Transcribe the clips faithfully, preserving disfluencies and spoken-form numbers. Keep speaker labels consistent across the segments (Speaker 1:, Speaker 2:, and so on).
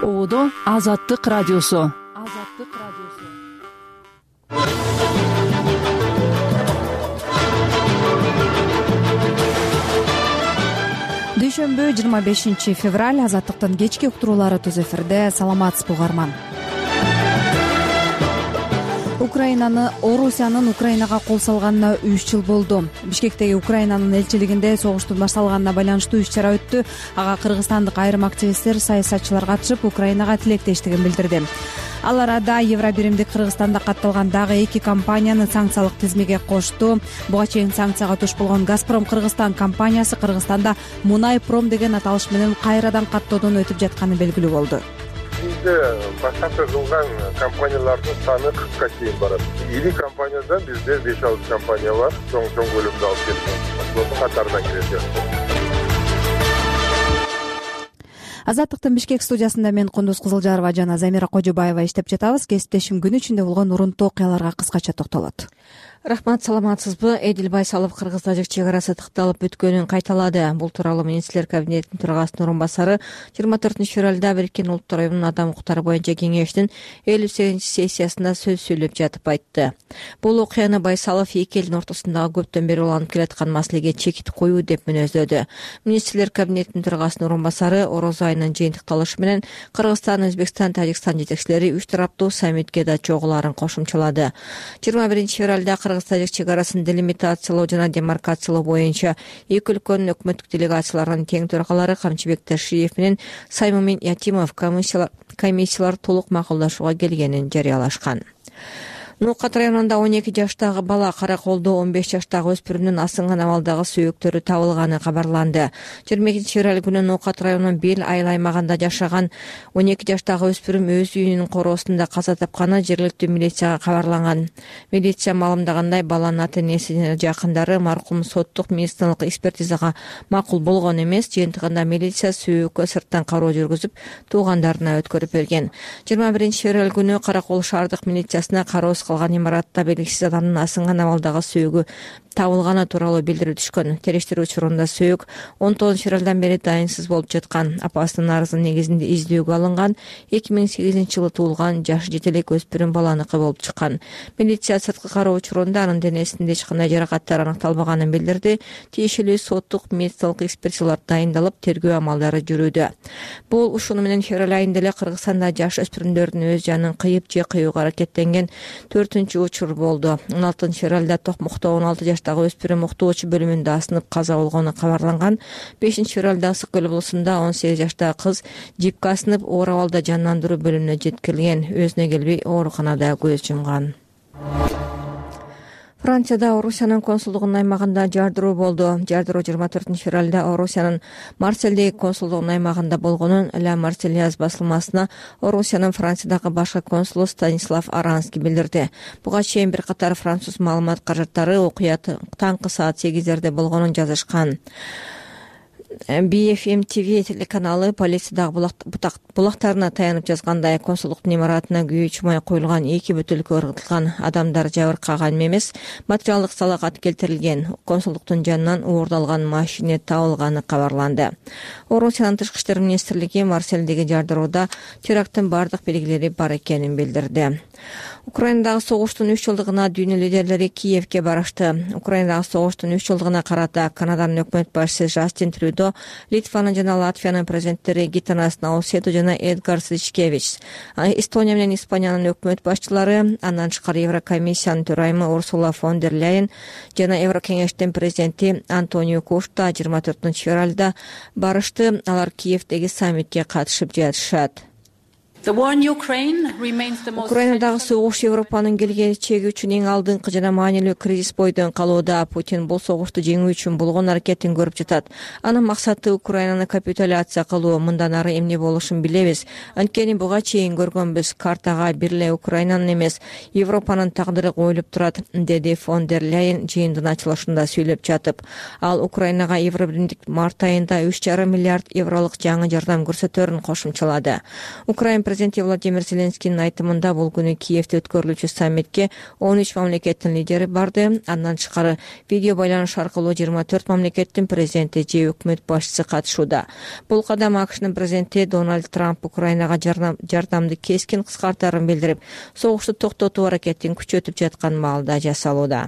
Speaker 1: Оодо Азаттык радиосу. Азаттык радиосу. Дүйшөмбү жыйырма бешинчи февраль. Азаттыктын кечки уктуруулары түз эфирде. Саламатсызбы угарман. Украинаны Орусиянын Украинага кол салганына үч жыл болду. Бишкектеги Украинанын элчилигинде согуштун башталганына байланыштуу иш-чара өттү. Ага кыргызстандык айрым активисттер, саясатчылар катышып, Украинага тилектештигин билдирди. Ал арада Евробиримдик Кыргызстанда катталган дагы эки компанияны санкциялык тизмеге кошту. Буга чейин санкцияга туш болгон Газпром Кыргызстан компаниясы Кыргызстанда Мунайпром деген аталыш менен кайрадан каттоодон өтүп жатканы белгилүү болду.
Speaker 2: Бизде баштапкы кылган компаниялардын саны кыркка чейин барат. Ири компаниядан бизде беш алты компания бар. Чоң чоң көлөмдө алып келген. Катарына кирет.
Speaker 1: Азаттыктын Бишкек студиясында мен Кундуз Кызылжарова жана Замира Кожобаева иштеп жатабыз. Кесиптешим күн ичинде болгон урунтуу окуяларга кыскача токтолот.
Speaker 3: Рахмат, саламатсызбы? Эдил Байсалов Кыргыз-тажик чек арасы тыкталып бүткөнүн кайталады. Бул тууралуу министрлер кабинетинин төрагасынын орун басары жыйырма төртүнчү февралда Бириккен Улуттар Уюмунун Адам укуктары боюнча кеңештин элүү сегизинчи сессиясында сөз сүйлөп жатып айтты. Бул окуяны Байсалов эки элдин ортосундагы көптөн бери уланып келаткан маселеге чекит коюу деп мүнөздөдү. Министрлер кабинетинин төрагасынын орун басары Ороз айынын жыйынтык талашы менен Кыргызстан, Өзбекстан, Тажикстан жетекчилери үч тараптуу саммитке да чогулаарын кошумчалады. жыйырма биринчи февралда Кыргыз-тажик чек арасын делимитациялоо жана демаркациялоо боюнча эки өлкөнүн өкмөттүк делегацияларынын тең төрагалары Камчыбек Ташиев менен Саймумин Ятимов комиссиялар толук макулдашууга келгенин жарыялашкан. Ноокат районунда он эки жаштагы бала, Караколдо он беш жаштагы өспүрүмдүн асынган абалдагы сүйөктөрү табылганы кабарланды. жыйырма экинчи февраль күнү Ноокат районунун Бел айыл аймагында жашаган он эки жаштагы өспүрүм өз үйүнүн короосунда каза тапканы жергиликтүү милицияга кабарланган. Милиция маалымдагандай, баланын ата-энеси жана жакындары маркум соттук медициналык экспертизага макул болгон эмес. Жыйынтыгында милиция сүйөккө сырттан кароо жүргүзүп, туугандарына өткөрүп берген. жыйырма биринчи февраль күнү Каракол шаардык милициясына кароо калган имаратта белгисиз адамдын асынган абалдагы сүйөгү табылганы тууралуу билдирүү түшкөн. Териштирүү учурунда сүйөк он тогузунчу февралдан бери дайынсыз болуп жаткан. Апасынын арызынын негизинде издөөгө алынган эки миң сегизинчи жылы туулган жашы жете элек өспүрүм баланыкы болуп чыккан. Милиция сырткы кароо учурунда анын денесинде эч кандай жаракаттар аныкталбаганын билдирди. Тиешелүү соттук медициналык экспертизалар дайындалып, тергөө амалдары жүрүүдө. Бул ушуну менен февраль айында эле Кыргызстанда жаш өспүрүмдөрдүн өз жанын кыйып же кыюуга аракеттенген төртүнчү учур болду. он алтынчы февралда Токмокто он алты жаштагы өспүрүм уктоочу бөлүмүндө асынып каза болгону кабарланган. бешинчи февралда Ысык көл облусунда он сегиз жаштагы кыз жипке асынып оор абалда жандандыруу бөлүмүнө жеткирилген. Өзүнө келбей ооруканада көз жумган. Францияда Орусиянын консулдугунун аймагында жардыруу болду. Жардыруу жыйырма төртүнчү февралда Орусиянын Марселдеги консулдугунун аймагында болгонун Ла Марсельяз басылмасына Орусиянын Франциядагы башкы консулу Станислав Аранский билдирди. Буга чейин бир катар француз маалымат каражаттары окуя таңкы саат сегиздерде болгонун жазышкан. би эф эм ти ви телеканалы полициядагы булактарына таянып жазгандай, консулдуктун имаратына күйүү чумай коюлган эки бөтөлкө ыргытылган, адамдар жабыркаган эмес, материалдык салакат келтирилген. Консулдуктун жанынан уурдалган машина табылганы кабарланды. Орусиянын тышкы иштер министрлиги Марселдеги жардырууда теракттын бардык белгилери бар экенин билдирди. Украинадагы согуштун үч жылдыгына дүйнө лидерлери Киевке барышты. Украинадагы согуштун үч жылдыгына карата Канаданын өкмөт башчысы Жастин Трюдо, Литванын жана Латвиянын президенттери Гитанас Наусету жана Эдгар Сичкевич, Эстония менен Испаниянын өкмөт башчылары, андан тышкары Еврокомиссиянын төрайымы Урсула фон дер Ляйен жана Еврокеңештин президенти Антонио Кошта жыйырма төртүнчү февралда барышты. Алар Киевдеги саммитке катышып жатышат. Украинадагы согуш Европанын келечеги үчүн эң алдыңкы жана маанилүү кризис бойдон калууда. Путин бул согушту жеңүү үчүн болгон аракетин көрүп жатат. Анын максаты Украинаны капитуляция кылуу. Мындан ары эмне болушун билебиз. Анткени буга чейин көргөнбүз. Картага бир эле Украинанын эмес, Европанын тагдыры коюлуп турат, деди фон дер Ляйен жыйындын ачылышында сүйлөп жатып. Ал Украинага Евробиримдик март айында үч жарым миллиард евролук жаңы жардам көрсөтөрүн кошумчалады. Украин президенти Владимир Зеленскийдин айтымында бул күнү Киевде өткөрүлүүчү саммитке он үч мамлекеттин лидери барды. Андан тышкары видео байланыш аркылуу жыйырма төрт мамлекеттин президенти же өкмөт башчысы катышууда. Бул кадам АКШнын президенти Дональд Трамп Украинага жардамды кескин кыскартарын билдирип, согушту токтотуу аракетин күчөтүп жаткан маалда жасалууда.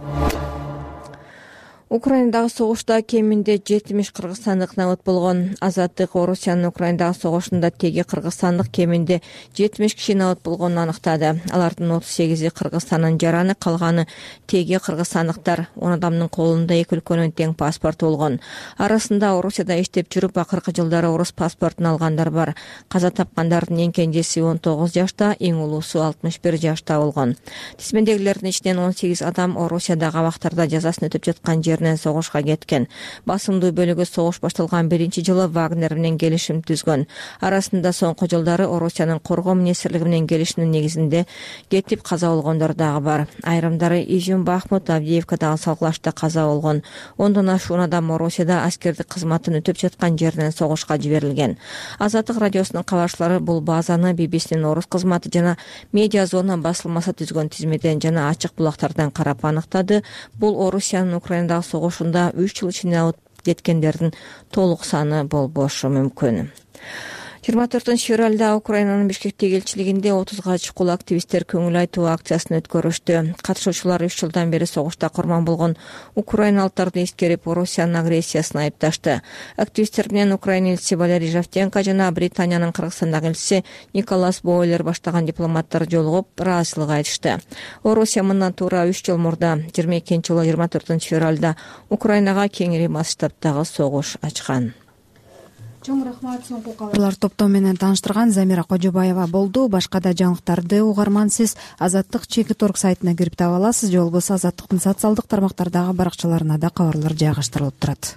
Speaker 3: Украинадагы согушта кеминде жетимиш кыргызстандык набыт болгон. Азаттык Орусиянын Украинадагы согушунда теги кыргызстандык кеминде жетимиш киши набыт болгонун аныктады. Алардын отуз сегизи Кыргызстандын жараны, калганы теги кыргызстандыктар. он адамдын колунда эки өлкөнүн тең паспорту болгон. Арасында Орусияда иштеп жүрүп, акыркы жылдары орус паспортун алгандар бар. Каза тапкандардын эң кенжеси он тогуз жашта, эң улуусу алтымыш бир жашта болгон. Тизмедегилердин ичинен он сегиз адам Орусиядагы абактарда жазасын өтөп жаткан жер согушка кеткен. Басымдуу бөлүгү согуш башталган биринчи жылы Вагнер менен келишим түзгөн. Арасында соңку жылдары Орусиянын коргоо министрлиги менен келишимдин негизинде кетип каза болгондор дагы бар. Айрымдары Изюм, Бахмут, Авдеевкадагы салгылашта каза болгон. Ондон ашуун адам Орусияда аскердик кызматын өтөп жаткан жеринен согушка жиберилген. Азаттык радиосунун кабарчылары бул базаны би би синин орус кызматы жана медиа зона басылмасы түзгөн тизмеден жана ачык булактардан карап аныктады. Бул Орусиянын Украинадагы согушунда үч жыл ичинде алып кеткендердин толук саны болбошу мүмкүн. жыйырма төртүнчү февралда Украинанын Бишкектеги элчилигинде отузга чукул активисттер көңүл айтуу акциясын өткөрүштү. Катышуучулар үч жылдан бери согушта курман болгон украиналыктарды эскерип, Орусиянын агрессиясын айыпташты. Активисттер менен Украина элчиси Валерий Жавтенко жана Британиянын Кыргызстандагы элчиси Николас Бойлер баштаган дипломаттар жолугуп, ыраазычылык айтышты. Орусия мындан туура үч жыл мурда жыйырма экинчи жылы жыйырма төртүнчү февралда Украинага кеңири масштабтагы согуш ачкан.
Speaker 1: Чоң рахмат. Соңку кабарлар топтоо менен тааныштырган Замира Кожобаева болду. Башка да жаңылыктарды угарман сиз Азаттык чекит орг сайтына кирип таба аласыз. Же болбосо Азаттыктын социалдык тармактардагы баракчаларына да кабарлар жайгаштырылып турат.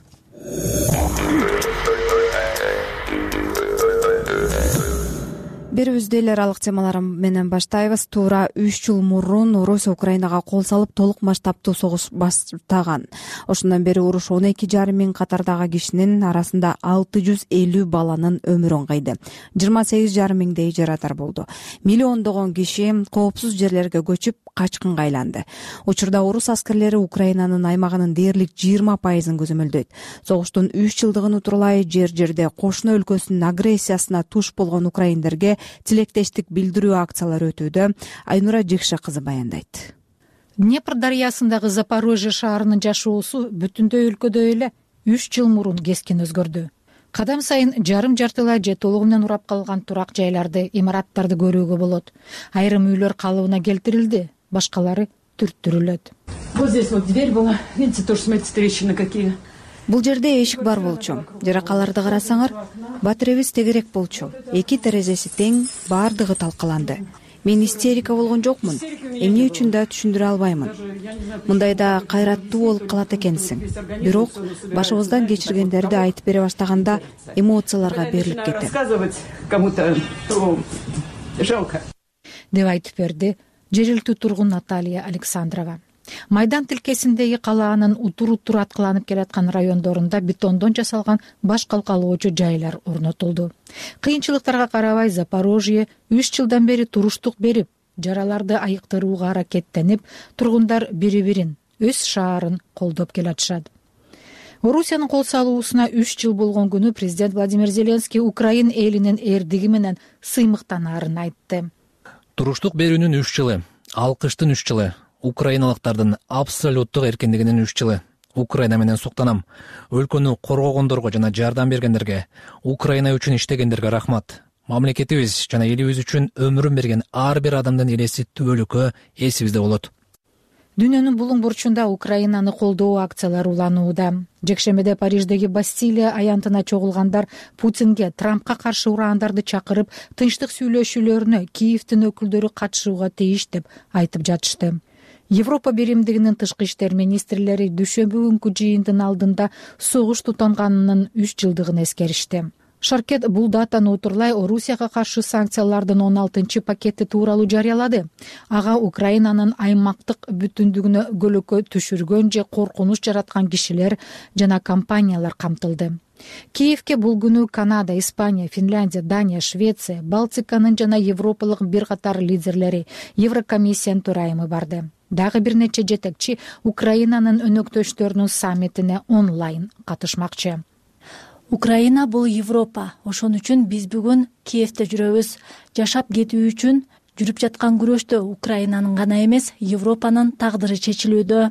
Speaker 1: Берүүбүздү эл аралык темалар менен баштайбыз. Туура үч жыл мурун Орусия Украинага кол салып, толук масштабтуу согуш баштаган. Ошондон бери уруш он эки жарым миң катардагы кишинин арасында алты жүз элүү баланын өмүрүн кыйды. жыйырма сегиз жарым миңдей жарадар болду. Миллиондогон киши коопсуз жерлерге көчүп, качкынга айланды. Учурда орус аскерлери Украинанын аймагынын дээрлик жыйырма пайызын көзөмөлдөйт. Согуштун үч жылдыгын утурлай жер-жерде кошуна өлкөсүнүн агрессиясына туш болгон украиндерге тилектештик билдирүү акциялары өтүүдө. Айнура Жекше кызы баяндайт.
Speaker 4: Днепр дарыясындагы Запорожье шаарынын жашоосу бүтүндөй өлкөдө эле үч жыл мурун кескин өзгөрдү. Кадам сайын жарым жартылай же толугу менен урап калган турак жайларды, имараттарды көрүүгө болот. Айрым үйлөр калыбына келтирилди, башкалары түрттүрүлөт.
Speaker 5: Вот здесь вот дверь была, видите, тоже смотрите, трещины какие.
Speaker 1: Бул жерде эшик бар болчу. Жаракаларды карасаңар, батиребиз тегерек болчу. Эки терезеси тең, баардыгы талкаланды. Мен истерика болгон жокмун. Эмне үчүн да түшүндүрө албаймын. Мындайда кайраттуу болуп калат экенсиң. Бирок башыбыздан кечиргендерди айтып бере баштаганда эмоцияларга берилип кетем.
Speaker 5: Рассказывать кому-то жалко.
Speaker 4: Деп айтып берди жергиликтүү тургун Наталья Александрова. Майдан тилкесиндеги калаанын утур-утур аткыланып келаткан райондорунда бетондон жасалган баш калкалоочу жайлар орнотулду. Кыйынчылыктарга карабай Запорожье үч жылдан бери туруштук берип, жараларды айыктырууга аракеттенип, тургундар бири-бирин, өз шаарын колдоп келатышат. Орусиянын кол салуусуна үч жыл болгон күнү президент Владимир Зеленский Украин элинин эрдиги менен сыймыктанаарын айтты.
Speaker 6: Туруштук берүүнүн үч жылы, алкыштын үч жылы, украиналыктардын абсолюттук эркиндигинин үч жылы. Украина менен суктанам. Өлкөнү коргогондорго жана жардам бергендерге, Украина үчүн иштегендерге рахмат. Мамлекетибиз жана элибиз үчүн өмүрүн берген ар бир адамдын элеси түбөлүккө эсибизде болот.
Speaker 4: Дүйнөнүн булуң бурчунда Украинаны колдоо акциялары уланууда. Жекшембиде Париждеги Бастилия аянтына чогулгандар Путинге Трампка каршы ураандарды чакырып, тынчтык сүйлөшүүлөрүнө Киевдин өкүлдөрү катышууга тийиш деп айтып жатышты. Европа биримдигинин тышкы иштер министрлери дүйшөмбү күнкү жыйындын алдында согуш тутанганынын үч жылдыгын эскеришти. Шаркет бул датаны утурлай Орусияга каршы санкциялардын он алтынчы пакети тууралуу жарыялады. Ага Украинанын аймактык бүтүндүгүнө көлөкө түшүргөн же коркунуч жараткан кишилер жана компаниялар камтылды. Киевке бул күнү Канада, Испания, Финляндия, Дания, Швеция, Балтиканын жана европалык бир катар лидерлери, Еврокомиссиянын төрайымы барды. Дагы бир нече жетекчи Украинанын өнөктөштөрүнүн саммитине онлайн катышмакчы.
Speaker 7: Украина бул Европа. Ошон үчүн биз бүгүн Киевте жүрөбүз. Жашап кетүү үчүн жүрүп жаткан күрөштө Украинанын гана эмес, Европанын тагдыры чечилүүдө,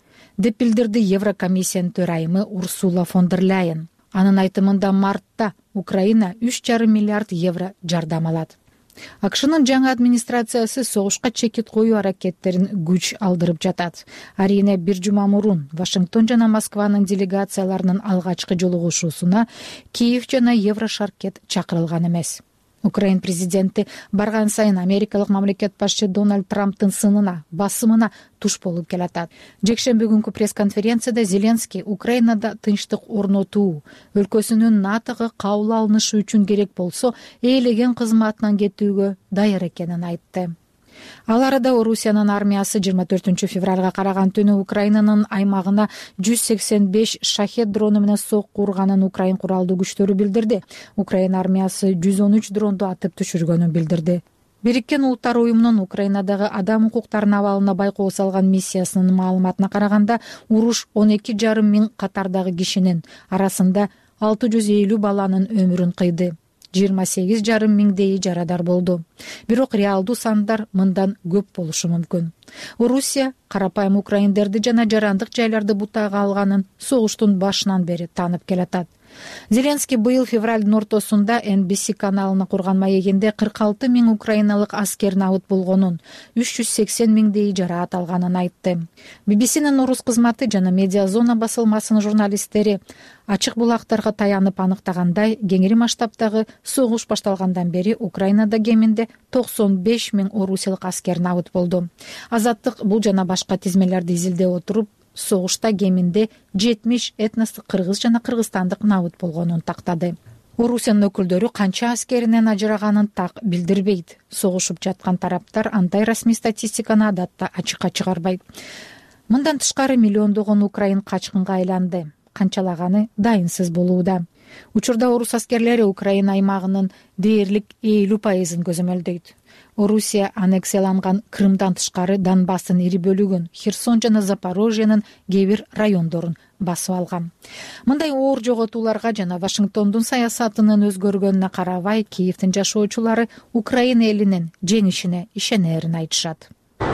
Speaker 7: деп билдирди Еврокомиссиянын төрайымы Урсула фон дер Ляйен. Анын айтымында мартта Украина үч жарым миллиард евро жардам алат. АКШнын жаңы администрациясы согушка чекит коюу аракеттерин күч алдырып жатат. Арийне бир жума мурун Вашингтон жана Москванын делегацияларынын алгачкы жолугушуусуна Киев жана Еврошаркет чакырылган эмес. Украин президенти барган сайын америкалык мамлекет башчы Дональд Трамптын сынына, басымына туш болуп келатат. Жекшемби күнкү пресс-конференцияда Зеленский Украинада тынчтык орнотуу, өлкөсүнүн НАТОго кабыл алынышы үчүн керек болсо ээлеген кызматынан кетүүгө даяр экенин айтты. Ал арада Орусиянын армиясы жыйырма төртүнчү февралга караган түнү Украинанын аймагына жүз сексен беш шахет дрону менен сокку урганын Украин куралдуу күчтөрү билдирди. Украин армиясы жүз он үч дронду атып түшүргөнүн билдирди. Бириккен Улуттар уюмунун Украинадагы адам укуктарынын абалына байкоо салган миссиясынын маалыматына караганда, уруш он эки жарым миң катардагы кишинин арасында алты жүз элүү баланын өмүрүн кыйды. жыйырма сегиз жарым миңдейи жарадар болду. Бирок реалдуу сандар мындан көп болушу мүмкүн. Орусия карапайым украиндерди жана жарандык жайларды бутага алганын согуштун башынан бери таанып келатат. Зеленский быйыл февралдын ортосунда Эн Би Си каналына курган маегинде кырк алты миң украиналык аскер набыт болгонун, үч жүз сексен миңдейи жараат алганын айтты. Би Би Синин орус кызматы жана Медиа Зона басылмасынын журналисттери ачык булактарга таянып аныктагандай, кеңири масштабтагы согуш башталгандан бери Украинада кеминде токсон беш миң орусиялык аскер набыт болду. Азаттык бул жана башка тизмелерди изилдеп отуруп, согушта кеминде жетимиш этностук кыргыз жана кыргызстандык набыт болгонун тактады. Орусиянын өкүлдөрү канча аскеринен ажыраганын так билдирбейт. Согушуп жаткан тараптар андай расмий статистиканы адатта ачыкка чыгарбайт. Мындан тышкары миллиондогон украин качкынга айланды. Канчалаганы дайынсыз болууда. Учурда орус аскерлери Украина аймагынын дээрлик элүү пайызын көзөмөлдөйт. Орусия аннексияланган Крымдан тышкары Донбасстын ири бөлүгүн, Херсон жана Запорожьенын кээ бир райондорун басып алган. Мындай оор жоготууларга жана Вашингтондун саясатынын өзгөргөнүнө карабай, Киевдин жашоочулары Украина элинин жеңишине ишенерин айтышат.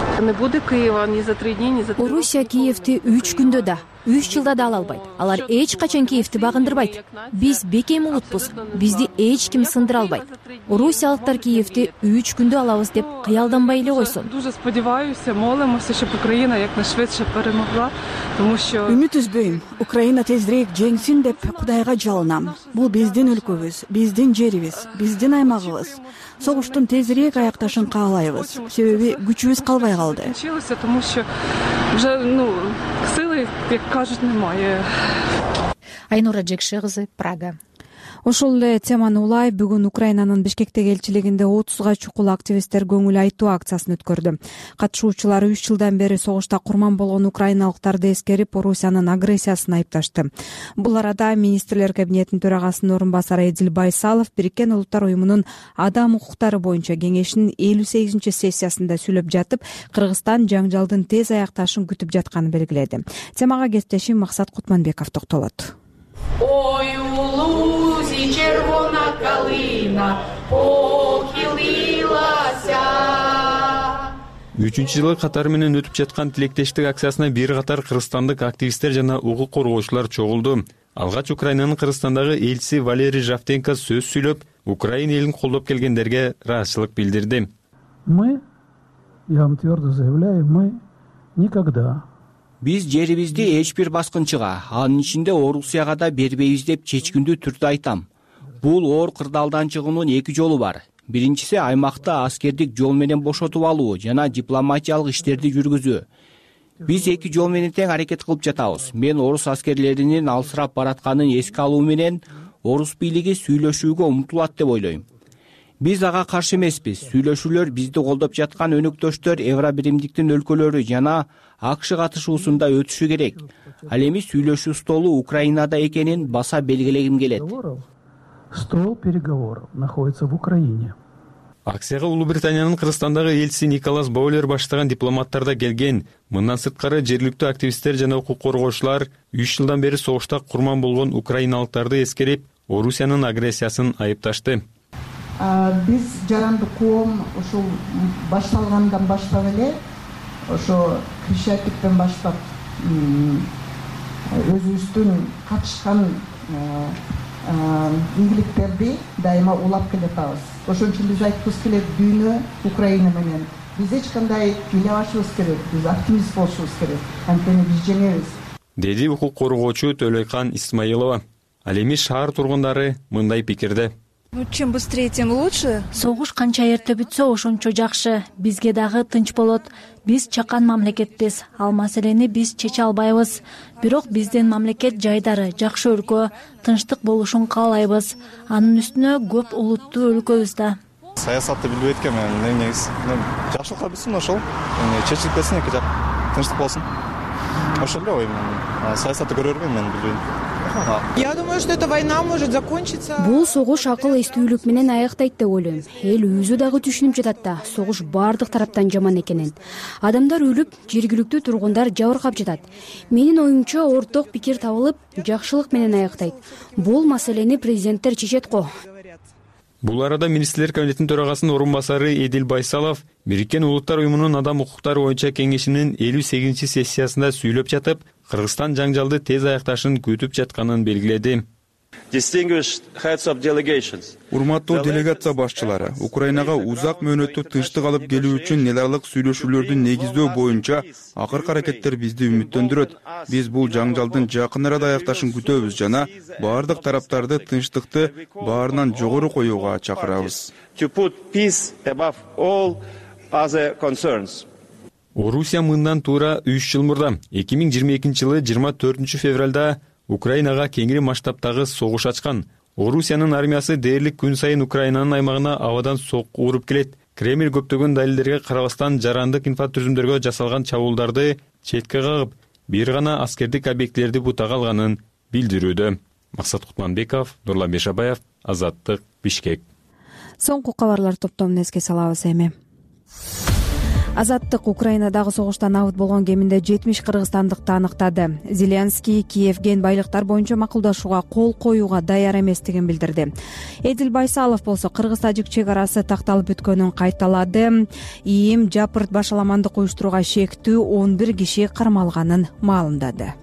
Speaker 7: Орусия Киевти үч күндө да, үч жылда да ала албайт. Алар эч качан Киевти багындырбайт. Биз бекем улутпуз. Бизди эч ким сындыра албайт. Орусиялыктар Киевти үч күндө алабыз деп кыялданбай эле койсун.
Speaker 8: Үмүт үзбөйм. Украина тезирээк жеңсин деп Кудайга жалынам. Бул биздин өлкөбүз, биздин жерибиз, биздин аймагыбыз. Согуштун тезирээк аякташын каалайбыз. Себеби күчүбүз калбай калды.
Speaker 4: Айнура Жекше кызы, Прага.
Speaker 1: Ошол эле теманы улай бүгүн Украинанын Бишкектеги элчилигинде отузга чукул активисттер көңүл айтуу акциясын өткөрдү. Катышуучулар үч жылдан бери согушта курман болгон украиналыктарды эскерип, Орусиянын агрессиясын айыпташты. Бул арада министрлер кабинетинин төрагасынын орун басары Эдил Байсалов Бириккен Улуттар уюмунун адам укуктары боюнча кеңешинин элүү сегизинчи сессиясында сүйлөп жатып, Кыргызстан жаңжалдын тез аякташын күтүп жатканын белгиледи. Темага кесиптешим Максат Кутманбеков токтолот.
Speaker 9: Ой, у лузі червона калина похилилася.
Speaker 10: үчүнчү жылы катары менен өтүп жаткан тилектештик акциясына бир катар кыргызстандык активисттер жана укук коргоочулар чогулду. Алгач Украинанын Кыргызстандагы элчиси Валерий Жавтенко сөз сүйлөп, Украина элин колдоп келгендерге ыраазычылык билдирди.
Speaker 11: Мы, я вам твердо заявляю, мы никогда
Speaker 12: Биз жерибизди эч бир баскынчыга, анын ичинде Орусияга да бербейбиз деп чечкиндүү түрдө айтам. Бул оор кырдаалдан чыгуунун эки жолу бар. Биринчиси аймакта аскердик жол менен бошотуп алуу жана дипломатиялык иштерди жүргүзүү. Биз эки жол менен тең аракет кылып жатабыз. Мен орус аскерлеринин алсырап баратканын эске алуу менен орус бийлиги сүйлөшүүгө умтулат деп ойлойм. Биз ага каршы эмеспиз. Сүйлөшүүлөр бизди колдоп жаткан өнөктөштөр Евробиримдиктин өлкөлөрү жана АКШ катышуусунда өтүшү керек. Ал эми сүйлөшүү столу Украинада экенин баса белгилегим келет.
Speaker 11: Стол переговоров находится в Украине.
Speaker 10: Акцияга Улуу Британиянын Кыргызстандагы элчиси Николас Боулер баштаган дипломаттар да келген. Мындан сырткары жергиликтүү активисттер жана укук коргоочулар үч жылдан бери согушта курман болгон украиналыктарды эскерип, Орусиянын агрессиясын айыпташты.
Speaker 13: Биз жарандык коом ушул башталгандан баштап эле ошо Крещатиктен баштап өзүбүздүн катышкан ийгиликтерди дайыма улап келатабыз. Ошон үчүн биз айткыбыз келет, дүйнө Украина менен. Биз эч кандай ыйлабашыбыз керек, биз оптимист болушубуз керек. Анткени биз жеңебиз.
Speaker 10: Деди укук коргоочу Төлөйкан Исмаилова. Ал эми шаар тургундары мындай пикирде.
Speaker 1: Ну, чем быстрее, тем лучше.
Speaker 7: Согуш канча эрте бүтсө, ошончо жакшы. Бизге дагы тынч болот. Биз чакан мамлекетпиз. Ал маселени биз чече албайбыз. Бирок биздин мамлекет жайдары, жакшы өлкө, тынчтык болушун каалайбыз. Анын үстүнө көп улуттуу өлкөбүз да.
Speaker 14: Саясатты билбейт экенм мен. Негизи жакшылыкка бүтсүн ошол. Чечилип кетсин эки жак. Тынчтык болсун. Ошол эле оюм. Саясатты көрө бербейм мен, билбейм.
Speaker 15: Я думаю, что эта война может закончиться.
Speaker 16: Бул согуш акыл эстүүлүк менен аяктайт деп ойлойм. Эл өзү дагы түшүнүп жатат да, согуш бардык тараптан жаман экенин. Адамдар өлүп, жергиликтүү тургундар жабыркап жатат. Менин оюмча орток пикир табылып, жакшылык менен аяктайт. Бул маселени президенттер чечет го.
Speaker 10: Бул арада Министрлер кабинетинин төрагасынын орун басары Эдил Байсалов Бириккен Улуттар уюмунун адам укуктары боюнча кеңешинин элүү сегизинчи сессиясында сүйлөп жатып, Кыргызстан жаңжалды тез аякташын күтүп жатканын белгиледи.
Speaker 17: Урматтуу делегация башчылары, Украинага узак мөөнөттүү тынчтык алып келүү үчүн эл аралык сүйлөшүүлөрдү негиздөө боюнча акыркы аракеттер бизди үмүттөндүрөт. Биз бул жаңжалдын жакын арада аякташын күтөбүз жана бардык тараптарды тынчтыкты баарынан жогору коюуга чакырабыз.
Speaker 10: Орусия мындан туура үч жыл мурда эки миң жыйырма экинчи жылы жыйырма төртүнчү февралда Украинага кеңири масштабтагы согуш ачкан. Орусиянын армиясы дээрлик күн сайын Украинанын аймагына абадан сокку уруп келет. Кремль көптөгөн далилдерге карабастан жарандык инфратүзүмдөргө жасалган чабуулдарды четке кагып, бир гана аскердик объектилерди бутага алганын билдирүүдө. Максат Кутманбеков, Нурлан Бешабаев, Азаттык, Бишкек.
Speaker 1: Соңку кабарлар топтомун эске салабыз эми. Азаттык Украинадагы согуштан абыт болгон кеминде жетимиш кыргызстандыкты аныктады. Зеленский Киевген байлыктар боюнча макулдашууга кол коюуга даяр эместигин билдирди. Эдил Байсалов болсо кыргыз-тажик чек арасы такталып бүткөнүн кайталады. ИИМ жапырт башаламандык уюштурууга шектүү он бир киши кармалганын маалымдады.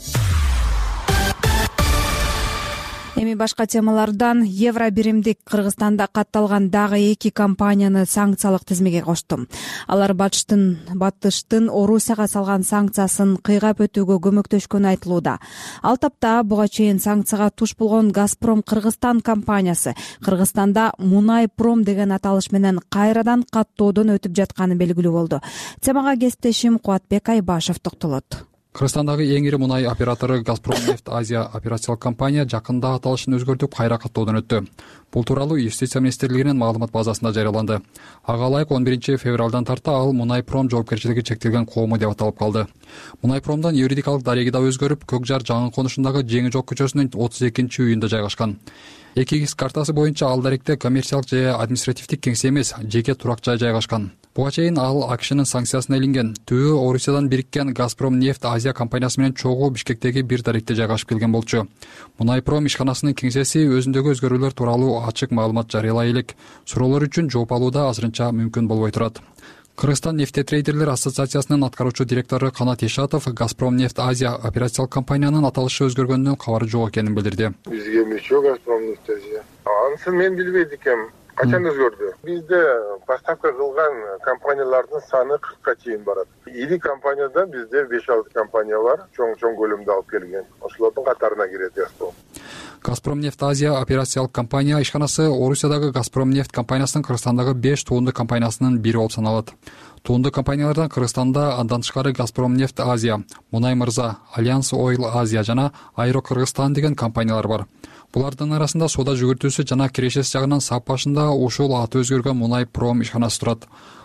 Speaker 1: Эми башка темалардан евро биримдик Кыргызстанда катталган дагы эки компанияны санкциялык тизмеге кошту. Алар батыштын батыштын Орусияга салган санкциясын кыйгап өтүүгө көмөктөшкөнү айтылууда. Ал тапта буга чейин санкцияга туш болгон Газпром Кыргызстан компаниясы Кыргызстанда Мунай Пром деген аталыш менен кайрадан каттоодон өтүп жатканы белгилүү болду. Темага кесиптешим Кубатбек Айбашев токтолот.
Speaker 18: Кыргызстандагы эң ири мунай оператору Газпромнефть Азия операциялык компания жакында аталышын өзгөртүп кайра каттоодон өттү. Бул тууралуу Юстиция министрлигинин маалымат базасында жарыяланды. Ага ылайык он биринчи февралдан тарта ал Мунай Пром жоопкерчилиги чектелген коому деп аталып калды. Мунай Промдон юридикалык дареги да өзгөрүп, Көк жар жаңы конушундагы Жеңи жок көчөсүнүн отуз экинчи үйүндө жайгашкан. Эки икс картасы боюнча ал даректе коммерциялык же административдик кеңсе эмес, жеке турак жай жайгашкан. Буга чейин ал АКШнын санкциясына илинген. Түбү Орусиядан бириккен Газпромнефть Азия компаниясы менен чогуу Бишкектеги бир даректе жайгашып келген болчу. Мунай Пром ишканасынын кеңсеси өзүндөгү өзгөрүүлөр тууралуу ачык маалымат жарыялай элек. Суроолор үчүн жооп алууда азырынча мүмкүн болбой турат. Кыргызстан нефтетрейдерлер ассоциациясынын аткаруучу директору Канат Ишатов Газпромнефть Азия операциялык компаниянын аталышы өзгөргөнүнөн кабары жок экенин билдирди.
Speaker 2: Бизге эмче Газпромнефть Азия. Анысын мен билбейт экенмин. Качан өзгөрдү? Бизде поставка кылган компаниялардын саны кыркка чейин барат. Ири компаниядан бизде беш алты компания бар, чоң-чоң көлөмдө алып келген. Ошолордун катарына кирет Газпром.
Speaker 18: Газпромнефть Азия операциялык компания ишканасы Орусиядагы Газпромнефть компаниясынын Кыргызстандагы беш туунду компаниясынын бири болуп саналат. Туунду компаниялардан Кыргызстанда андан тышкары Газпромнефть Азия, Мунай Мырза, Альянс Ойл Азия жана Аэро Кыргызстан деген компаниялар бар. Булардын арасында соода жүгүртүүсү жана кирешеси жагынан сап башында ушул аты өзгөргөн Мунай Пром ишканасы турат.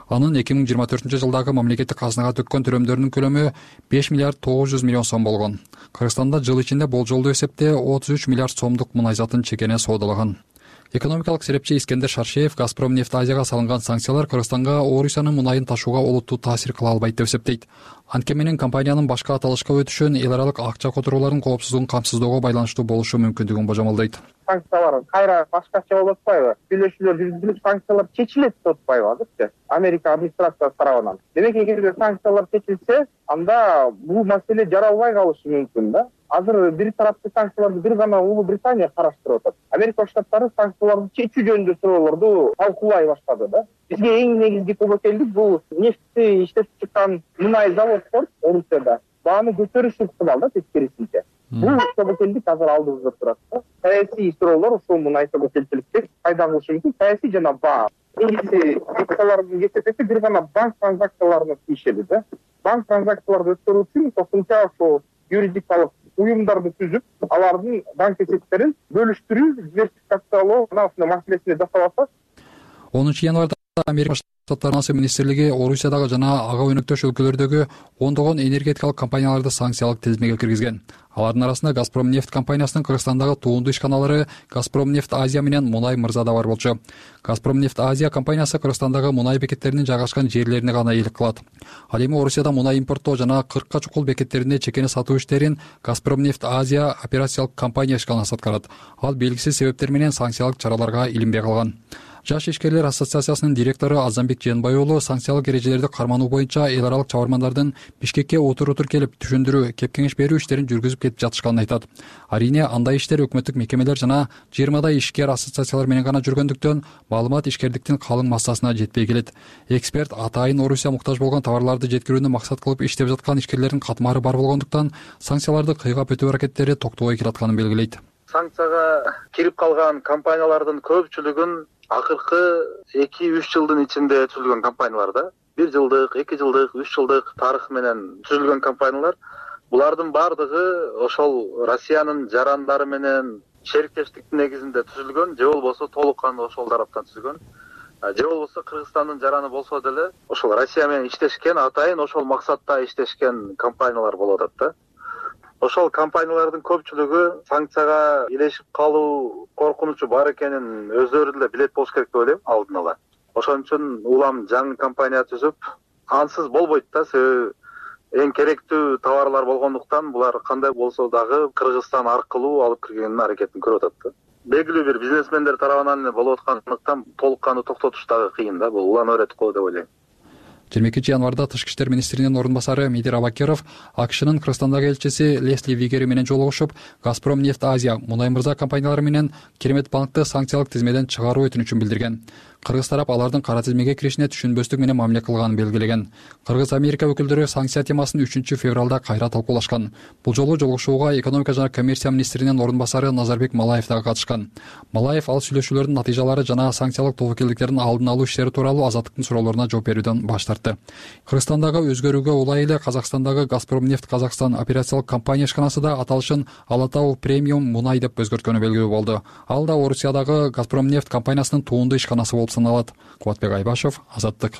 Speaker 18: анын эки миң жыйырма төртүнчү жылдагы мамлекеттик казынага төккөн төлөмдөрүнүн көлөмү беш миллиард тогуз жүз миллион сом болгон. Кыргызстанда жыл ичинде болжолдуу эсепте отуз үч миллиард сомдук мунай затын чекене соодалаган. Экономикалык серепчи Искендер Шаршеев Газпромнефть Азияга салынган санкциялар Кыргызстанга Орусиянын мунайын ташууга олуттуу таасир кыла албайт деп эсептейт. Анткени менен компаниянын башка аталышка өтүшүн эл аралык акча которуулардын коопсуздугун камсыздоого байланыштуу болушу мүмкүндүгүн божомолдойт.
Speaker 19: Санкциялар кайра башкача болуп атпайбы? Сүйлөшүүлөр жүргүзүлүп, санкциялар чечилет деп атпайбы азырчы? Америка администрациясы тарабынан. Демек, эгерде санкциялар чечилсе, анда бул маселе жаралбай калышы мүмкүн да. Азыр бир тараптуу санкцияларды бир гана Улуу Британия караштырып атат. Америка Штаттары санкцияларды чечүү жөнүндө суроолорду талкуулай баштады да. Бизге эң негизги тобокелдик бул нефтти иштетип чыккан мунай заводдор Орусияда бааны көтөрүш ыктымал да, тескерисинче. Бул тобокелдик азыр алдыбызда турат да. Саясий суроолор ушул мунай тобокелчиликти пайда кылышы мүмкүн, саясий жана баа. Негизи санкциялардын кесепети бир гана банк транзакцияларына тийишели да. Банк транзакцияларды өткөрүү үчүн кошумча ошол юридикалык уюмдарды түзүп, алардын банк эсептерин бөлүштүрүү, диверсификациялоо маселесине жасап атат.
Speaker 18: онунчу январда Америка Штаттарынын министрлиги Орусиядагы жана ага өнөктөш өлкөлөрдөгү ондогон энергетикалык компанияларды санкциялык тизмеге киргизген. Алардын арасында Газпромнефть компаниясынын Кыргызстандагы туунду ишканалары Газпромнефть Азия менен Мунай Мырза да бар болчу. Газпромнефть Азия компаниясы Кыргызстандагы мунай бекеттеринин жайгашкан жерлерине гана ээлик кылат. Ал эми Орусияда мунай импорттоо жана кыркка чукул бекеттерине чекене сатуу иштерин Газпромнефть Азия операциялык компания ишканасы аткарат. Ал белгисиз себептер менен санкциялык чараларга илинбей калган. Жаш ишкерлер ассоциациясынын директору Азамбек Жээнбай уулу санкциялык эрежелерди кармануу боюнча эл аралык чабармандардын Бишкекке отур-отур келип түшүндүрүү, кепкеңеш берүү иштерин жүргүзүп кетип жатышканын айтат. Арийне андай иштер өкмөттүк мекемелер жана жыйырмадай ишкер ассоциациялар менен гана жүргөндүктөн маалымат ишкердиктин калың массасына жетпей келет. Эксперт атайын Орусия муктаж болгон товарларды жеткирүүнү максат кылып иштеп жаткан ишкерлердин катмары бар болгондуктан санкцияларды кыйгап өтүү аракеттери токтобой келатканын белгилейт.
Speaker 20: Санкцияга кирип калган компаниялардын көпчүлүгүн акыркы эки үч жылдын ичинде түзүлгөн компаниялар да. бир жылдык, эки жылдык, үч жылдык тарых менен түзүлгөн компаниялар. Булардын бардыгы ошол Россиянын жарандары менен шериктештиктин негизинде түзүлгөн, же болбосо толук кандуу ошол тараптан түзүлгөн. Же болбосо Кыргызстандын жараны болсо деле ошол Россия менен иштешкен, атайын ошол максатта иштешкен компаниялар болуп атат да. Ошол компаниялардын көпчүлүгү санкцияга илешип калуу коркунучу бар экенин өздөрү деле билет болуш керек деп ойлойм алдын ала. Ошон үчүн улам жаңы компания түзүп, ансыз болбойт да, себеби эң керектүү товарлар болгондуктан булар кандай болсо дагы Кыргызстан аркылуу алып киргенин аракетин көрүп атат да. Белгилүү бир бизнесмендер тарабынан эле болуп аткандыктан толук кандуу токтотуш дагы кыйын да, бул улан өретип калуу деп ойлойм.
Speaker 18: жыйырма экинчи январда Тышкы иштер министринин орун басары Мидир Абакиров АКШнын Кыргызстандагы элчиси Лесли Вигери менен жолугушуп, Газпромнефть Азия, Мунай Мырза компаниялары менен Керемет банкты санкциялык тизмеден чыгаруу өтүнүчүн билдирген. Кыргыз тарап алардын кара тизмеге киришине түшүнбөстүк менен мамиле кылганын белгилеген. Кыргыз Америка өкүлдөрү санкция темасын үчүнчү февралда кайра талкуулашкан. Бул жолу жолугушууга экономика жана коммерция министринин орун басары Назарбек Малаев дагы катышкан. Малаев ал сүйлөшүүлөрдүн натыйжалары жана санкциялык тобокелдиктердин алдын алуу иштери тууралуу Азаттыктын суроолоруна жооп берүүдөн баш тартты. Кыргызстандагы өзгөрүүгө улай эле Казакстандагы Газпромнефть Казакстан операциялык компания ишканасы да аталышын Ала Тау премиум мунай деп өзгөрткөнү белгилүү болду. Ал да Орусиядагы Газпромнефть компаниясынын туунду ишканасы болуп саналат. Кубатбек Айбашев, Азаттык.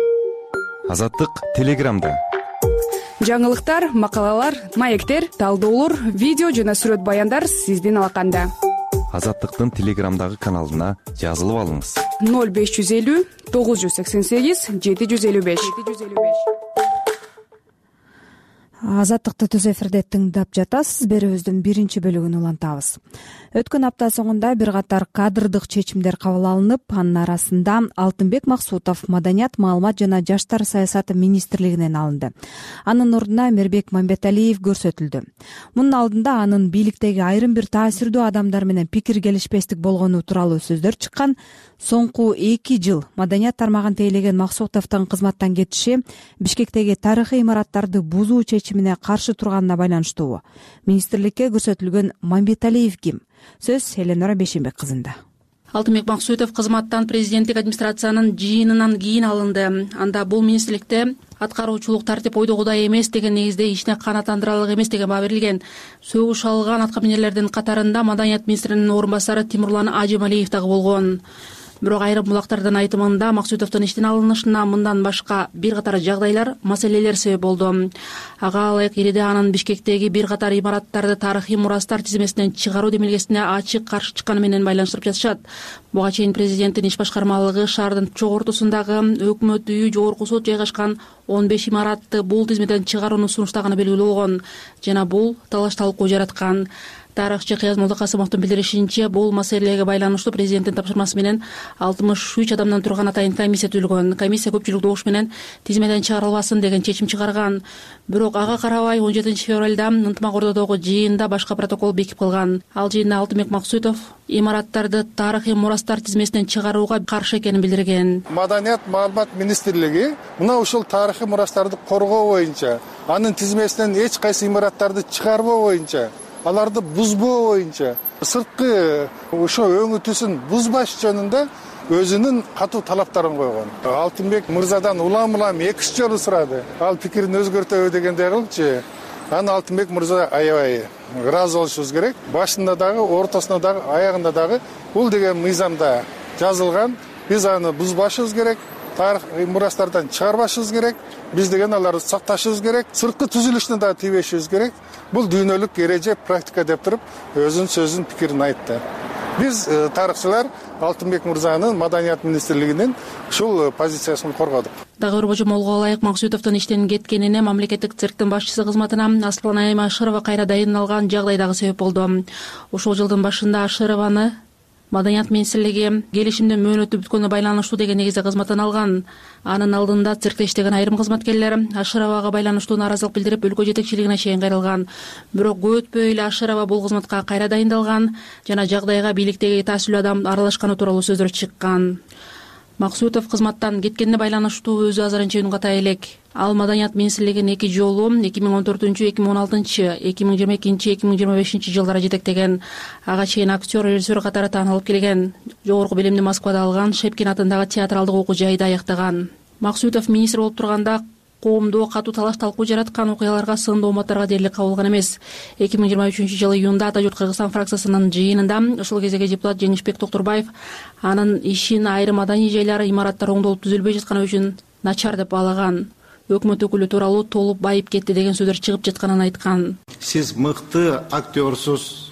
Speaker 21: Азаттык Телеграмда.
Speaker 22: Жаңылыктар, макалалар, маектер, талдоолор, видео жана сүрөт баяндар сиздин алаканда.
Speaker 21: Азаттыктын Телеграмдагы каналына жазылып алыңыз.
Speaker 22: ноль беш жүз элүү тогуз жүз сексен сегиз жети жүз элүү беш.
Speaker 1: Азаттыкты түз эфирде тыңдап жатасыз. Берүүбүздүн биринчи бөлүгүн улантабыз. Өткөн апта соңунда бир катар кадрдык чечимдер кабыл алынып, анын арасында Алтынбек Максутов Маданият, маалымат жана жаштар саясаты министрлигинен алынды. Анын ордуна Мирбек Мамбеталиев көрсөтүлдү. Мунун алдында анын бийликтеги айрым бир таасирдүү адамдар менен пикир келишпестик болгону тууралуу сөздөр чыккан. Соңку эки жыл Маданият тармагын тейлеген Максутовдун кызматтан кетиши Бишкектеги тарыхый имараттарды бузуу чечимине каршы турганына байланыштуу. Министрликке көрсөтүлгөн Мамбеталиев ким? Сөз Эленора Бешенбек кызында.
Speaker 23: Алтынбек Максутов кызматтан президенттик администрациянын жыйынынан кийин алынды. Анда бул министрликте аткаруучулук тартип ойдогудай эмес деген негизде ишине канааттандырарлык эмес деген баа берилген. Сөгүш алган аткаминерлердин катарында Маданият министринин орун басары Тимурлан Ажемалиев дагы болгон. бирок айрым булактардын айтымында Максутовдун иштен алынышына мындан башка бир катар жагдайлар, маселелер себеп болду. Ага ылайык ириде анын Бишкектеги бир катар имараттарды тарыхый мурастар тизмесинен чыгаруу демилгесине ачык каршы чыкканы менен байланыштырып жатышат. Буга чейин президенттин иш башкармалыгы шаардын чок ортосундагы өкмөт үйү, жогорку сот жайгашкан он беш имаратты бул тизмеден чыгарууну сунуштаганы белгилүү болгон жана бул талаш талкуу жараткан. Тарыхчы Кыяз Молдокасымовдун билдиришинче, бул маселеге байланыштуу президенттин тапшырмасы менен алтымыш үч адамдан турган атайын комиссия түзүлгөн. Комиссия көпчүлүк добуш менен тизмеден чыгарылбасын деген чечим чыгарган. Бирок ага карабай он жетинчи февралда ынтымак ордодогу жыйында башка протокол бекип кылган. Ал жыйында Алтынбек Максутов имараттарды тарыхый мурастар тизмесинен чыгарууга каршы экенин билдирген.
Speaker 3: Маданият маалымат министрлиги мына ушул тарыхый мурастарды коргоо боюнча, анын тизмесинен эч кайсы имараттарды чыгарбоо боюнча, аларды бузбоо боюнча, сырткы ошо өңүтүсүн бузбаш жөнүндө өзүнүн катуу талаптарын койгон. Алтынбек мырзадан улам улам эки үч жолу сурады. Ал пикирин өзгөртөбү дегендей кылчы. Аны Алтынбек мырза аябай ыраазы болушубуз керек. Башында дагы, ортосунда дагы, аягында дагы бул деген мыйзамда жазылган. Биз аны бузбашыбыз керек. Тарыхый мурастардан чыгарбашыбыз керек. Биз деген аларды сакташыбыз керек. Сырткы түзүлүшүнө дагы тийбешибиз керек. Бул дүйнөлүк эреже, практика деп туруп өзүнүн сөзүн, пикирин айтты. Биз тарыхчылар Алтынбек мырзанын Маданият министрлигинин ушул позициясын коргодук.
Speaker 23: Дагы бир божомолго ылайык Максутовдун иштен кеткенине мамлекеттик цирктин башчысы кызматына Аслан Айым Ашырова кайра дайындалган жагдай дагы себеп болду. Ушул жылдын башында Ашырованы Маданият министрлиги келишимдин мөөнөтү бүткөнүнө байланыштуу деген негизде кызматтан алган. Анын алдында циркте иштеген айрым кызматкерлер Ашыровага байланыштуу нааразылык билдирип, өлкө жетекчилигине чейин кайрылган. Бирок көп өтпөй эле Ашырова бул кызматка кайра дайындалган жана жагдайга бийликтеги таасилүү адам аралашканы тууралуу сөздөр чыккан. Максутов кызматтан кеткенине байланыштуу өзү азырынча үн ката элек. Ал Маданият министрлигин эки жолу эки миң он төртүнчү, эки миң он алтынчы, эки миң жыйырма экинчи, эки миң жыйырма бешинчи жылдары жетектеген. Ага чейин актер, режиссер катары таанылып келген. Жогорку билимди Москвада алган, Шепкин атындагы театралдык окуу жайда аяктаган. Максутов министр болуп турганда коомдо катуу талаш талкуу жараткан окуяларга, сындуу уматтарга дээрлик кабылган эмес. эки миң жыйырма үчүнчү жылы июнда Ата журт Кыргызстан фракциясынын жыйынында ушул кездеги депутат Жеңишбек Токтурбаев анын ишин айрым маданий жайлар, имараттар оңдолуп түзүлбөй жатканы үчүн начар деп баалаган. Өкмөт өкүлү тууралуу толуп байып кетти деген сөздөр чыгып жатканын айткан.
Speaker 5: Сиз мыкты актерсуз,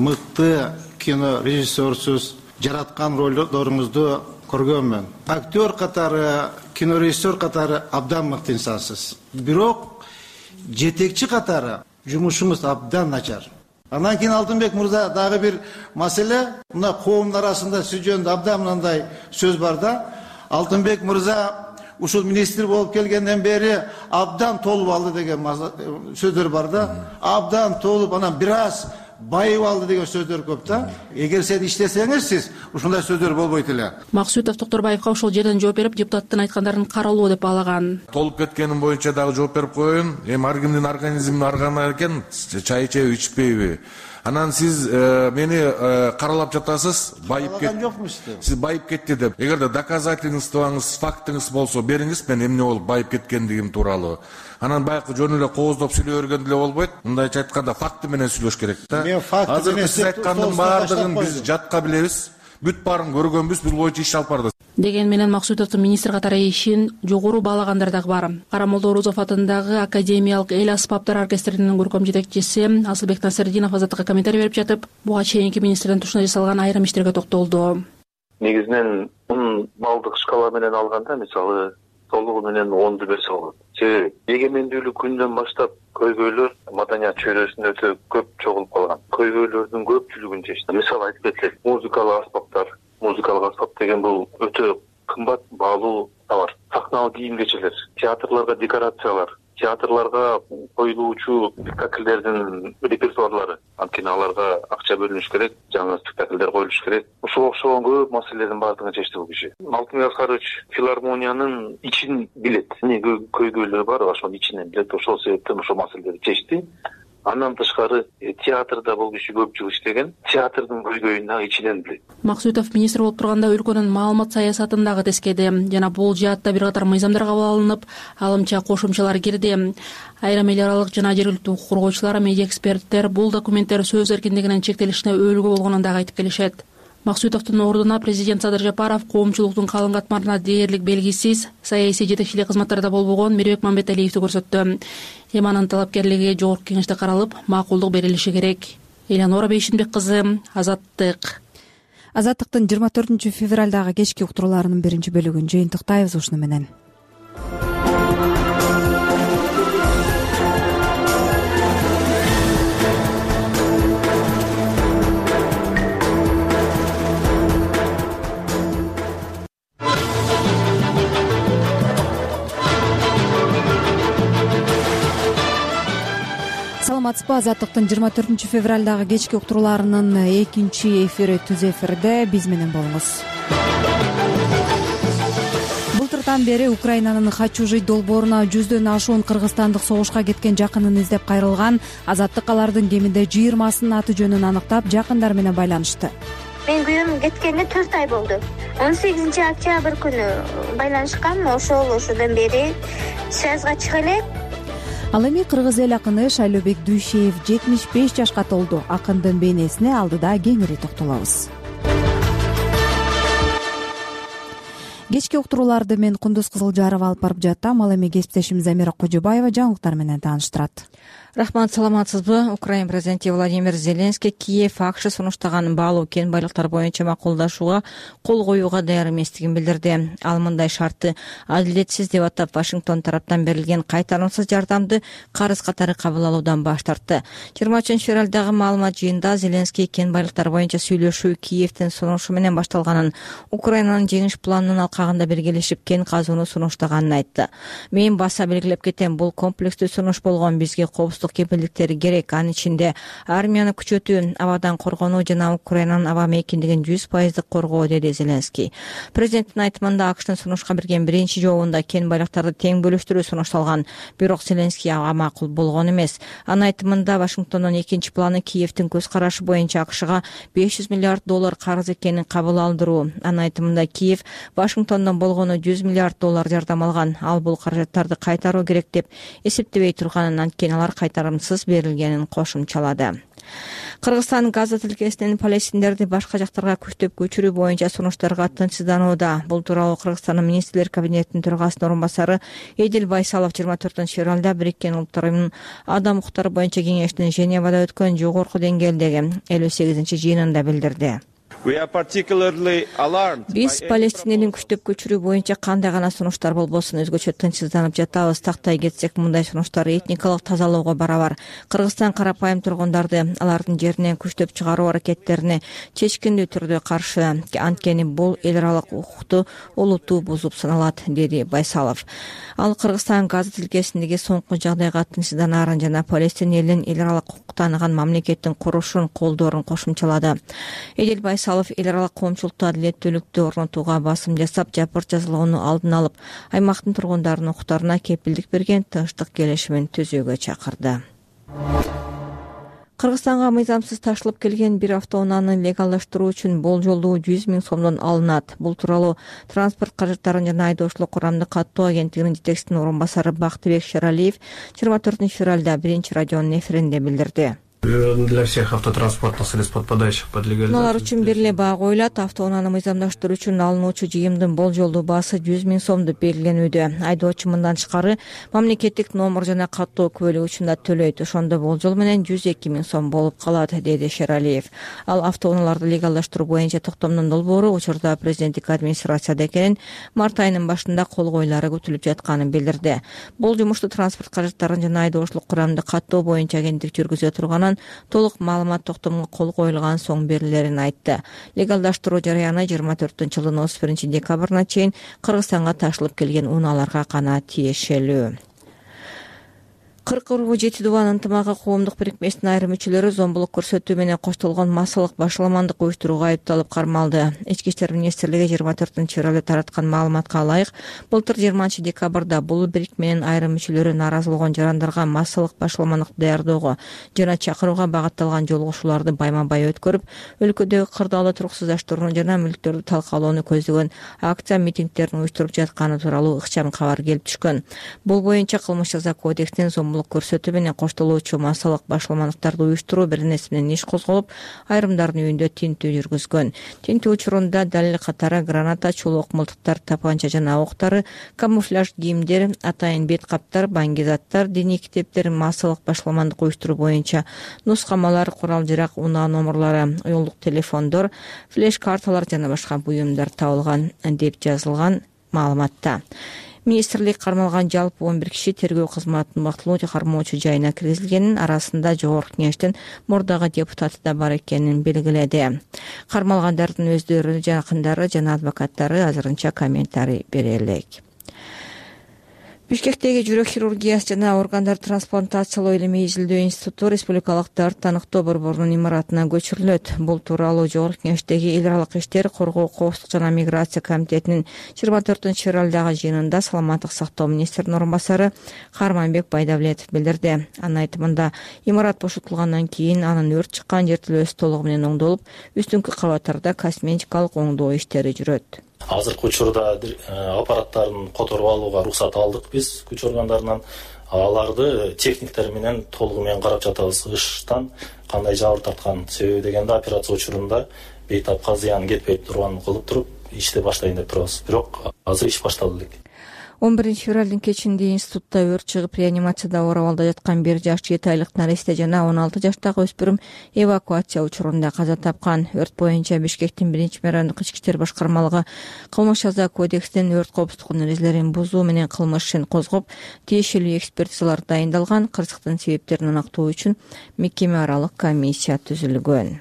Speaker 5: мыкты кинорежиссерсуз, жараткан ролдоруңузду көргөнмүн. Актер катары, кинорежиссер катары абдан мыкты инсансыз. Бирок жетекчи катары жумушуңуз абдан начар. Анан кийин Алтынбек мырза дагы бир маселе, мына коомдун арасында сиз жөнүндө абдан мындай сөз бар да. Алтынбек мырза ушул министр болуп келгенден бери абдан толуп алды деген сөздөр бар да. Абдан толуп, анан бир аз байып алды деген сөздөр көп да. Эгер сен иштесеңиз, сиз ушундай сөздөр болбойт эле.
Speaker 23: Максутов Токтурбаевга ошол жерден жооп берип, депутаттын айткандарын каралуу деп баалаган.
Speaker 6: Толуп кеткенин боюнча дагы жооп берип коеюн. Эми ар кимдин организмин арганы экен, чай ичеби, ичпейби. Анан сиз э, мени э, каралап жатасыз, байып кетти. Сиз байып кетти деп. Эгерде доказательствоңуз, фактыңыз болсо бериңиз, мен эмне болуп байып кеткендигим тууралуу. Анан баягы жөн эле кооздоп сүйлөй берген деле болбойт. Мындайча айтканда факты менен сүйлөш керек да. Азыркы сиз айткандын баардыгын биз жатка билебиз. Бүт баарын көргөнбүз, бул боюнча иш алып бардык.
Speaker 23: Деген менен Максутовдун министр катары ишин жогору баалагандар дагы бар. Карамолдо Орузов атындагы Академиялык эл аспаптар оркестринин көркөм жетекчиси Асылбек Насырдинов Азаттыкка комментарий берип жатып, буга чейинки министрдин тушуна жасалган айрым иштерге токтолду.
Speaker 20: Негизинен мунун балдык шкала менен алганда, мисалы толугу менен онду берсе болот. Себеби эгемендүүлүк күнүнөн баштап көйгөйлөр маданият чөйрөсүндө өтө көп чогулуп калган. Көйгөйлөрдүн көпчүлүгүн чечти. Мисалы айтып кетсек, музыкалык аспаптар, музыкалык аспап деген бул өтө кымбат, баалуу товар. Сахналык кийим кечелер, театрларга декорациялар, театрларга коюлуучу спектакльдердин репертуарлары, анткени аларга акча бөлүнүш керек, жаңы спектакльдер коюлуш керек. Ушуга окшогон көп маселелердин баардыгын чечти бул киши. Алтынбек Аскарович филармониянын ичин билет. Эмне көйгөйлөр бар, ошонун ичинен билет. Ошол себептен ошол маселелерди чечти. Андан тышкары театрда бул киши көп жыл иштеген, театрдын көйгөйүн ичинен билет.
Speaker 23: Максутов министр болуп турганда өлкөнүн маалымат саясатын дагы тескеди жана бул жаатта бир катар мыйзамдар кабыл алынып, алымча кошумчалар кирди. Айрым эл аралык жана жергиликтүү укук коргоочулар, медиа эксперттер бул документтер сөз эркиндигинин чектелишине өөлгө болгонун дагы айтып келишет. Максутовдун ордуна президент Садыр Жапаров коомчулуктун калың катмарына дээрлик белгисиз саясий жетекчилик кызматтарда болбогон Мирбек Мамбеталиевди көрсөттү. Эми анын талапкерлиги жогорку кеңеште каралып, макулдук берилиши керек. Элянора Бейшинбек кызы, Азаттык.
Speaker 1: Азаттыктын жыйырма төртүнчү февралдагы кечки уктурууларынын биринчи бөлүгүн жыйынтыктайбыз ушуну менен. Саламатсызбы, Азаттыктын жыйырма төртүнчү февралдагы кечки уктурууларынын экинчи эфири түз эфирде биз менен болуңуз. Былтыртан бери Украинанын Хачужий долбооруна жүздөн ашуун кыргызстандык согушка кеткен жакынын издеп кайрылган Азаттык алардын кеминде жыйырмасынын аты жөнүн аныктап, жакындар менен байланышты.
Speaker 4: Мен күйөөм кеткенине төрт ай болду. он сегизинчи октябрь күнү байланышкан, ошол ошодон бери связга чыга элек.
Speaker 1: Ал эми кыргыз эл акыны Шайлообек Дүйшеев жетимиш беш жашка толду. Акындын бейнесине алдыда кеңири токтолобуз. Кечки уктурууларды мен Кундуз Кызылжарова алып барып жаттым. Ал эми кесиптешим Замира Кожобаева жаңылыктар менен тааныштырат.
Speaker 8: Рахмат, саламатсызбы? Украин президенти Владимир Зеленский Киев акча сунуштаган баалуу кен байлыктар боюнча макулдашууга кол коюуга даяр эместигин билдирди. Ал мындай шартты адилетсиз деп атап, Вашингтон тараптан берилген кайтарымсыз жардамды карыз катары кабыл алуудан баш тартты. жыйырма үчүнчү февралдагы маалымат жыйынында Зеленский кен байлыктар боюнча сүйлөшүү Киевдин сунушу менен башталганын, Украинанын жеңиш планынын алкагында биргелешип кен казууну сунуштаганын айтты. Мен баса белгилеп кетем, бул комплекстүү сунуш болгон, бизге коопсуздук кепилдиктери керек. Анын ичинде армияны күчөтүү, абадан коргонуу жана Украинанын аба мейкиндигин жүз пайыздык коргоо, деди Зеленский. Президенттин айтымында АКШтын сунушка берген биринчи жообунда кен байлыктарды тең бөлүштүрүү сунушталган, бирок Зеленский ага макул болгон эмес. Анын айтымында Вашингтондун экинчи планы Киевдин көз карашы боюнча АКШга беш жүз миллиард доллар карыз экенин кабыл алдыруу. Анын айтымында Киев Вашингтондон болгону жүз миллиард доллар жардам алган. Ал бул каражаттарды кайтаруу керек деп эсептебей турганын, анткени алар кайтарымсыз берилгенин кошумчалады. Кыргызстан Газа тилкесинин палестиндерди башка жактарга күчтөп көчүрүү боюнча сунуштарга тынчсызданууда. Бул тууралуу Кыргызстандын министрлер кабинетинин төрагасынын орун басары Эдил Байсалов жыйырма төртүнчү февралда Бириккен Улуттар уюмунун адам укуктары боюнча кеңештин Женевада өткөн жогорку деңгээлдеги элүү сегизинчи жыйынында билдирди. Биз Палестинени күчтөп көчүрүү боюнча кандай гана сунуштар болбосун өзгөчө тынчсызданып жатабыз. Тактай кетсек, мындай сунуштар этникалык тазалоого барабар. Кыргызстан карапайым тургундарды алардын жеринен күчтөп чыгаруу аракеттерине чечкиндүү түрдө каршы, анткени бул эл аралык укукту олутуу бузуп саналат, деди Байсалов. Ал Кыргызстан Газа тилкесиндеги соңку жагдайга тынчсызданаарын жана Палестин элинин эл аралык укук тааныган мамлекеттин курушун колдоорун кошумчалады. Эдил Байсалов эл аралык коомчулукта адилеттүүлүктү орнотууга басым жасап, жапыр жазылууну алдын алып, аймактын тургундарынын укуктарына кепилдик берген тынчтык келишимин түзүүгө чакырды. Кыргызстанга мыйзамсыз ташылып келген бир автоунааны легалдаштыруу үчүн болжолдуу жүз миң сомдон алынат. Бул тууралуу транспорт каражаттарын жана айдоочулук курамды каттоо агенттигинин жетекчисинин орун басары Бактыбек Шералиев жыйырма төртүнчү февралда биринчи радионун эфиринде билдирди.
Speaker 9: Для всех автотранспортных средств, подпадающих под легализацию.
Speaker 8: Алар үчүн бир эле баа коюлат. Автоунааны мыйзамдаштыруу үчүн алынуучу жыйымдын болжолдуу баасы жүз миң сом деп белгиленүүдө. Айдоочу мындан тышкары мамлекеттик номер жана каттоо күбөлүгү үчүн да төлөйт. Ошондо болжол менен жүз эки миң сом болуп калат, деди Шералиев. Ал автоунааларды легалдаштыруу боюнча токтомдун долбоору учурда президенттик администрацияда экенин, март айынын башында кол коюлары күтүлүп жатканын билдирди. Бул жумушту транспорт каражаттарын жана айдоочулук курамды каттоо боюнча агенттик жүргүзө турганын, толук маалымат токтомго кол коюлган соң берилерин айтты. Легалдаштыруу жараяны жыйырма төртүнчү жылдын отуз биринчи декабрына чейин Кыргызстанга ташылып келген унааларга гана тиешелүү. кырк уруу жети дубан ынтымагы коомдук бирикмесинин айрым мүчөлөрү зомбулук көрсөтүү менен коштолгон массалык башаламандык уюштурууга айыпталып кармалды. Ички иштер министрлиги жыйырма төртүнчү февралда тараткан маалыматка ылайык, былтыр жыйырманчы декабрда бул бирикменин айрым мүчөлөрү нааразы болгон жарандарга массалык башаламандык даярдоого жана чакырууга багытталган жолугушууларды байма-бай өткөрүп, өлкөдөгү кырдаалды туруксуздаштырууну жана мүлктөрдү талкалоону көздөгөн акция митингдерин уюштуруп жатканы тууралуу ыкчам кабар келип түшкөн. Бул боюнча кылмыш жаза кодексинин зомбулук коомчулук көрсөтүү менен коштолуучу массалык башаламандыктарды уюштуруу бирнеси менен иш козголуп, айрымдардын үйүндө тинтүү жүргүзгөн. Тинтүү учурунда далил катары граната, чулук мылтыктар, тапанча жана октары, камуфляж кийимдер, атайын бет каптар, баңгизаттар, диний китептер, массалык башаламандык уюштуруу боюнча нускамалар, курал-жарак, унаа номерлары, уюлдук телефондор, флеш карталар жана башка буюмдар табылган деп жазылган маалыматта. Министрлик кармалган жалпы он бир киши тергөө кызматынын убактылуу кармоочу жайына киргизилгенин, арасында Жогорку Кеңештин мурдагы депутаты да бар экенин белгиледи. Кармалгандардын өздөрү, жакындары жана адвокаттары азырынча комментарий бере элек. Бишкектеги жүрөк хирургиясы жана органдар трансплантациялоо илимий изилдөө институту республикалык таныктоо борборунун имаратына көчүрүлөт. Бул тууралуу Жогорку Кеңештеги эл аралык иштер, коргоо, коопсуздук жана миграция комитетинин жыйырма төртүнчү февралдагы жыйынында саламаттык сактоо министринин орун басары Карманбек Байдавлетов билдирди. Анын айтымында, имарат бошотулгандан кийин анын өрт чыккан жертөлөөсү толугу менен оңдолуп, үстүңкү кабаттарда косметикалык оңдоо иштери жүрөт.
Speaker 11: Азыркы учурда аппараттарын которуп алууга уруксат алдык биз күч органдарынан. Аларды техниктер менен толугу менен карап жатабыз. Ыштан кандай жабыр тарткан, себеби дегенде операция учурунда бейтапка зыян кетпей турганын кылып туруп ишти баштайын деп турабыз. Бирок азыр иш башталды элек.
Speaker 8: он биринчи февралдын кечинде институтта өрт чыгып, реанимацияда оорабалда жаткан бир жаш жети айлык наристе жана он алты жаштагы өспүрүм эвакуация учурунда каза тапкан. Өрт боюнча Бишкектин биринчи мэрандык ички иштер башкармалыгы кылмыш жаза кодексинин өрт коопсуздук эрежелерин бузуу менен кылмыш ишин козгоп, тиешелүү экспертизалар дайындалган. Кырсыктын себептерин аныктоо үчүн мекеме аралык комиссия түзүлгөн.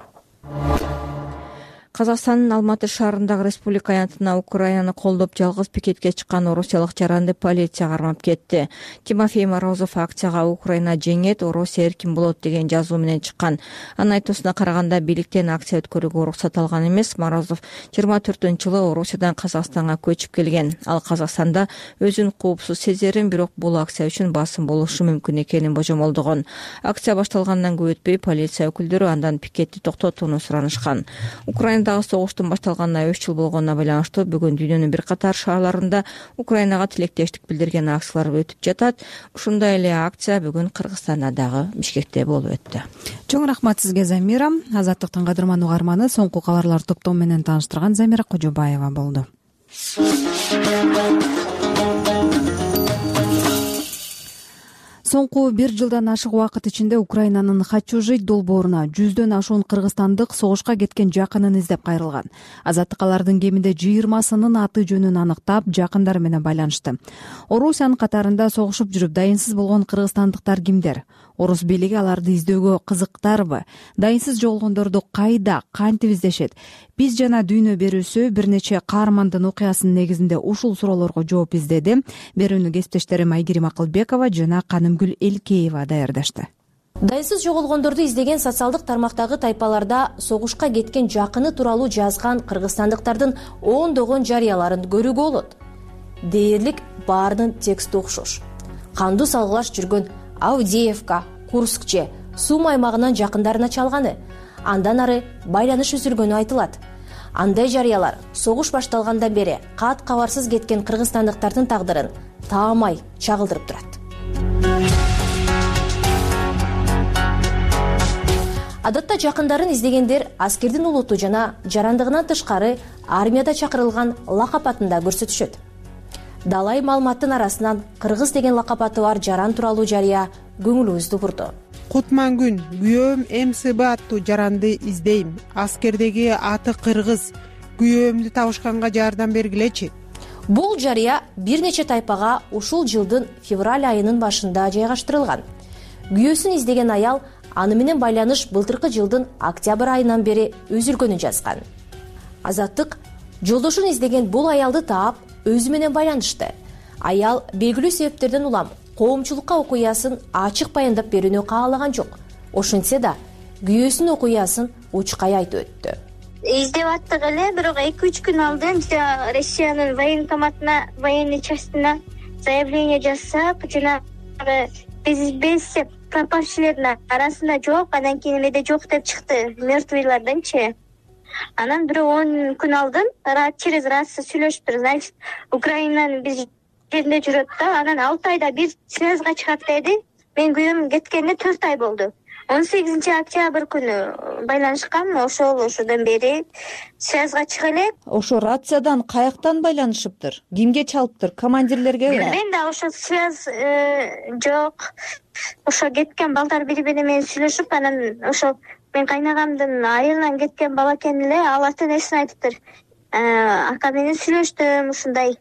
Speaker 8: Казакстандын Алматы шаарындагы республика аянтына Украинаны колдоп жалгыз пикетке чыккан орусиялык жаранды полиция кармап кетти. Тимофей Морозов акцияга «Украина жеңет, Орусия эркин болот» деген жазуу менен чыккан. Анын айтуусуна караганда, бийликтен акция өткөрүүгө уруксат алган эмес. Морозов жыйырма төртүнчү жылы Орусиядан Казакстанга көчүп келген. Ал Казакстанда өзүн коопсуз сезерин, бирок бул акция үчүн басым болушу мүмкүн экенин божомолдогон. Акция башталгандан көп өтпөй полиция өкүлдөрү андан пикетти токтотууну суранышкан. Украина Дагы согуштун башталганына үч жыл болгонуна байланыштуу бүгүн дүйнөнүн бир катар шаарларында Украинага тилектештик билдирген акциялар өтүп жатат. Ушундай эле акция бүгүн Кыргызстанда дагы Бишкекте болуп өттү.
Speaker 1: Чоң рахмат сизге, Замира. Азаттыктын кадырман угарманы соңку кабарлар топтому менен тааныштырган Замира Кожобаева болду. Соңку бир жылдан ашык убакыт ичинде Украинанын Хачужи долбооруна жүздөн ашуун кыргызстандык согушка кеткен жакынын издеп кайрылган. Азаттык алардын кеминде жыйырмасынын аты жөнүн аныктап, жакындары менен байланышты. Орусиянын катарында согушуп жүрүп дайынсыз болгон кыргызстандыктар кимдер? Орус бийлиги аларды издөөгө кызыктарбы? Дайынсыз жоголгондорду кайда, кантип издешет? Биз жана дүйнө берүүсү бир нече каармандын окуясынын негизинде ушул суроолорго жооп издеди. Берүүнү кесиптештерим Айгерим Акылбекова жана Канымгүл Элкеева даярдашты.
Speaker 12: Дайынсыз жоголгондорду издеген социалдык тармактагы тайпаларда согушка кеткен жакыны тууралуу жазган кыргызстандыктардын ондогон жарыяларын көрүүгө болот. Дээрлик баарынын тексти окшош. Кандуу салгылаш жүргөн Авдеевка, Курскче, Сум аймагынан жакындарына чалганы, андан ары байланыш үзүлгөнү айтылат. Андай жарыялар согуш башталгандан бери кат кабарсыз кеткен кыргызстандыктардын тагдырын таамай чагылдырып турат. Адатта жакындарын издегендер аскердин улуту жана жарандыгынан тышкары армияда чакырылган лакап атында көрсөтүшөт. Далай маалыматтын арасынан кыргыз деген лакап аты бар жаран тууралуу жарыя көңүлүбүздү бурду.
Speaker 15: Кутмангүн, күйөөм МСБ аттуу жаранды издейм. Аскердеги аты кыргыз. Күйөөмдү табышканга жардам бергилечи.
Speaker 12: Бул жарыя бир нече тайпага ушул жылдын февраль айынын башында жайгаштырылган. Күйөөсүн издеген аял аны менен байланыш былтыркы жылдын октябрь айынан бери үзүлгөнүн жазган. Азаттык жолдошун издеген бул аялды таап өзү менен байланышты. Аял белгилүү себептерден улам коомчулукка окуясын ачык баяндап берүүнү каалаган жок. Ошентсе да күйөөсүнүн окуясын учкай айтып өттү.
Speaker 4: Издеп аттык эле, бирок эки үч күн алдын Россиянын военкоматына, военный частына заявление жазсак, жанагы биз без пропавшилердин арасында жок, анан кийин эмеде жок деп чыкты, мертвыйларданчы. Анан бир он күн алдын через рация сүйлөшүптүр. Значит, Украинанын биз жеринде жүрөт да, анан алты айда бир связга чыгат деди. Менин күйөөм кеткенине төрт ай болду. он сегизинчи октябрь күнү байланышкан. Ошол ошодон бери связга чыга элек.
Speaker 8: Ошо рациядан каяктан байланышыптыр? Кимге чалыптыр? Командирлергеби?
Speaker 4: Мен да ошо связь жок. Ошо кеткен балдар бири бири менен сүйлөшүп, анан ошо мен кайнагамдын айылынан кеткен бала экен эле, ал ата энесине айтыптыр. Ака менен сүйлөштүм ушундай.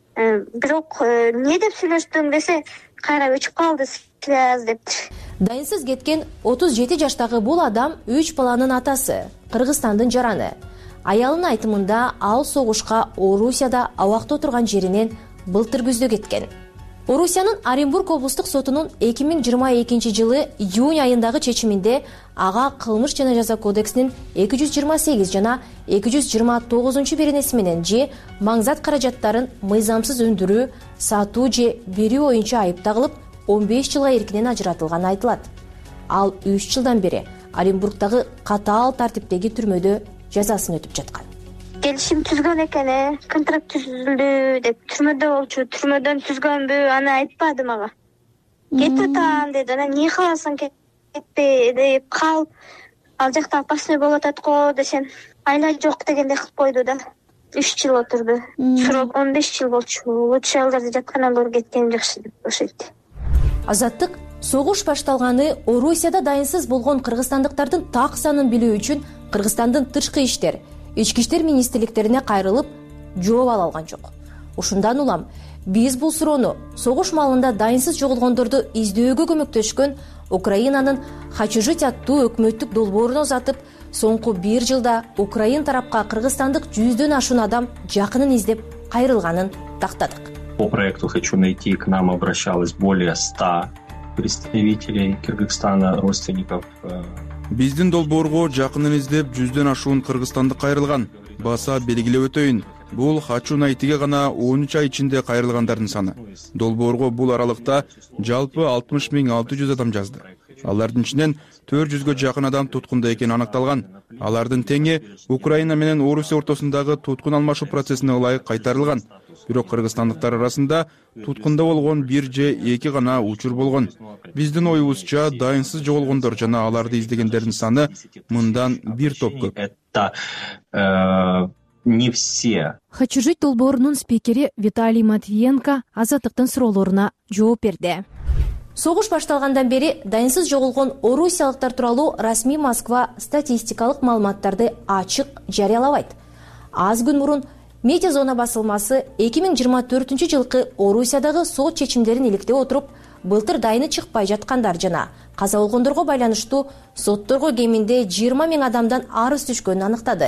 Speaker 4: Бирок эмне деп сүйлөштүң десе, кайра өчүп калды связь дептир.
Speaker 12: Дайынсыз кеткен отуз жети жаштагы бул адам үч баланын атасы, Кыргызстандын жараны. Аялынын айтымында ал согушка Орусияда абакта отурган жеринен былтыр күздө кеткен. Орусиянын Оренбург облустук сотунун эки миң жыйырма экинчи жылы июнь айындагы чечиминде ага кылмыш жана жаза кодексинин эки жүз жыйырма сегиз жана эки жүз жыйырма тогузунчу беренеси менен же маңзат каражаттарын мыйзамсыз өндүрүү, сатуу же берүү боюнча айып тагылып, он беш жылга эркинен ажыратылганы айтылат. Ал үч жылдан бери Оренбургдагы катаал тартиптеги түрмөдө жазасын өтүп жаткан.
Speaker 4: Келишим түзгөн экен, контракт түзүлдү деп түрмөдө болчу, түрмөдөн түзгөнбү, аны айтпады мага. Кетип атам деди, анан эмне кыласың, кетпе деп кал. Ал жакта опасный болуп атат го десем, айла жок дегендей кылып койду да. үч жыл отурду. Срок он беш жыл болчу. Лучше аларды жаткандан көрө кеткеним жакшы деп ошойт.
Speaker 12: Азаттык согуш башталганы Орусияда дайынсыз болгон кыргызстандыктардын так санын билүү үчүн Кыргызстандын тышкы иштер, ички иштер министрликтерине кайрылып, жооп ала алган жок. Ушундан улам биз бул суроону согуш маалында дайынсыз жоголгондорду издөөгө көмөктөшкөн Украинанын Хачижить аттуу өкмөттүк долбооруна узатып, соңку бир жылда Украин тарапка кыргызстандык жүздөн ашуун адам жакынын издеп кайрылганын тактадык.
Speaker 7: По проекту «Хочу найти» к нам обращалось более ста представителей Кыргызстана, родственников.
Speaker 17: Биздин долбоорго жакынын издеп жүздөн ашуун кыргызстандык кайрылган. Баса белгилеп өтөйүн. Бул «Хочу найтиге» гана он үч ай ичинде кайрылгандардын саны. Долбоорго бул аралыкта жалпы алтымыш миң алты жүз адам жазды. Алардын ичинен төрт жүзгө жакын адам туткунда экени аныкталган. Алардын теңи Украина менен Орусия ортосундагы туткун алмашуу процессине ылайык кайтарылган. Бирок кыргызстандыктар арасында туткунда болгон бир же эки гана учур болгон. Биздин оюбузча дайынсыз жоголгондор жана аларды издегендердин саны мындан бир топ көп.
Speaker 7: Это не все.
Speaker 16: Хочу жить долбоорунун спикери Виталий Матвиенко Азаттыктын суроолоруна жооп берди.
Speaker 12: Согуш башталгандан бери дайынсыз жоголгон орусиялыктар тууралуу расмий Москва статистикалык маалыматтарды ачык жарыялабайт. Аз күн мурун Медиа зона басылмасы эки миң жыйырма төртүнчү жылкы Орусиядагы сот чечимдерин иликтеп отуруп, былтыр дайыны чыкпай жаткандар жана каза болгондорго байланыштуу сотторго кеминде жыйырма миң адамдан арыз түшкөнүн аныктады.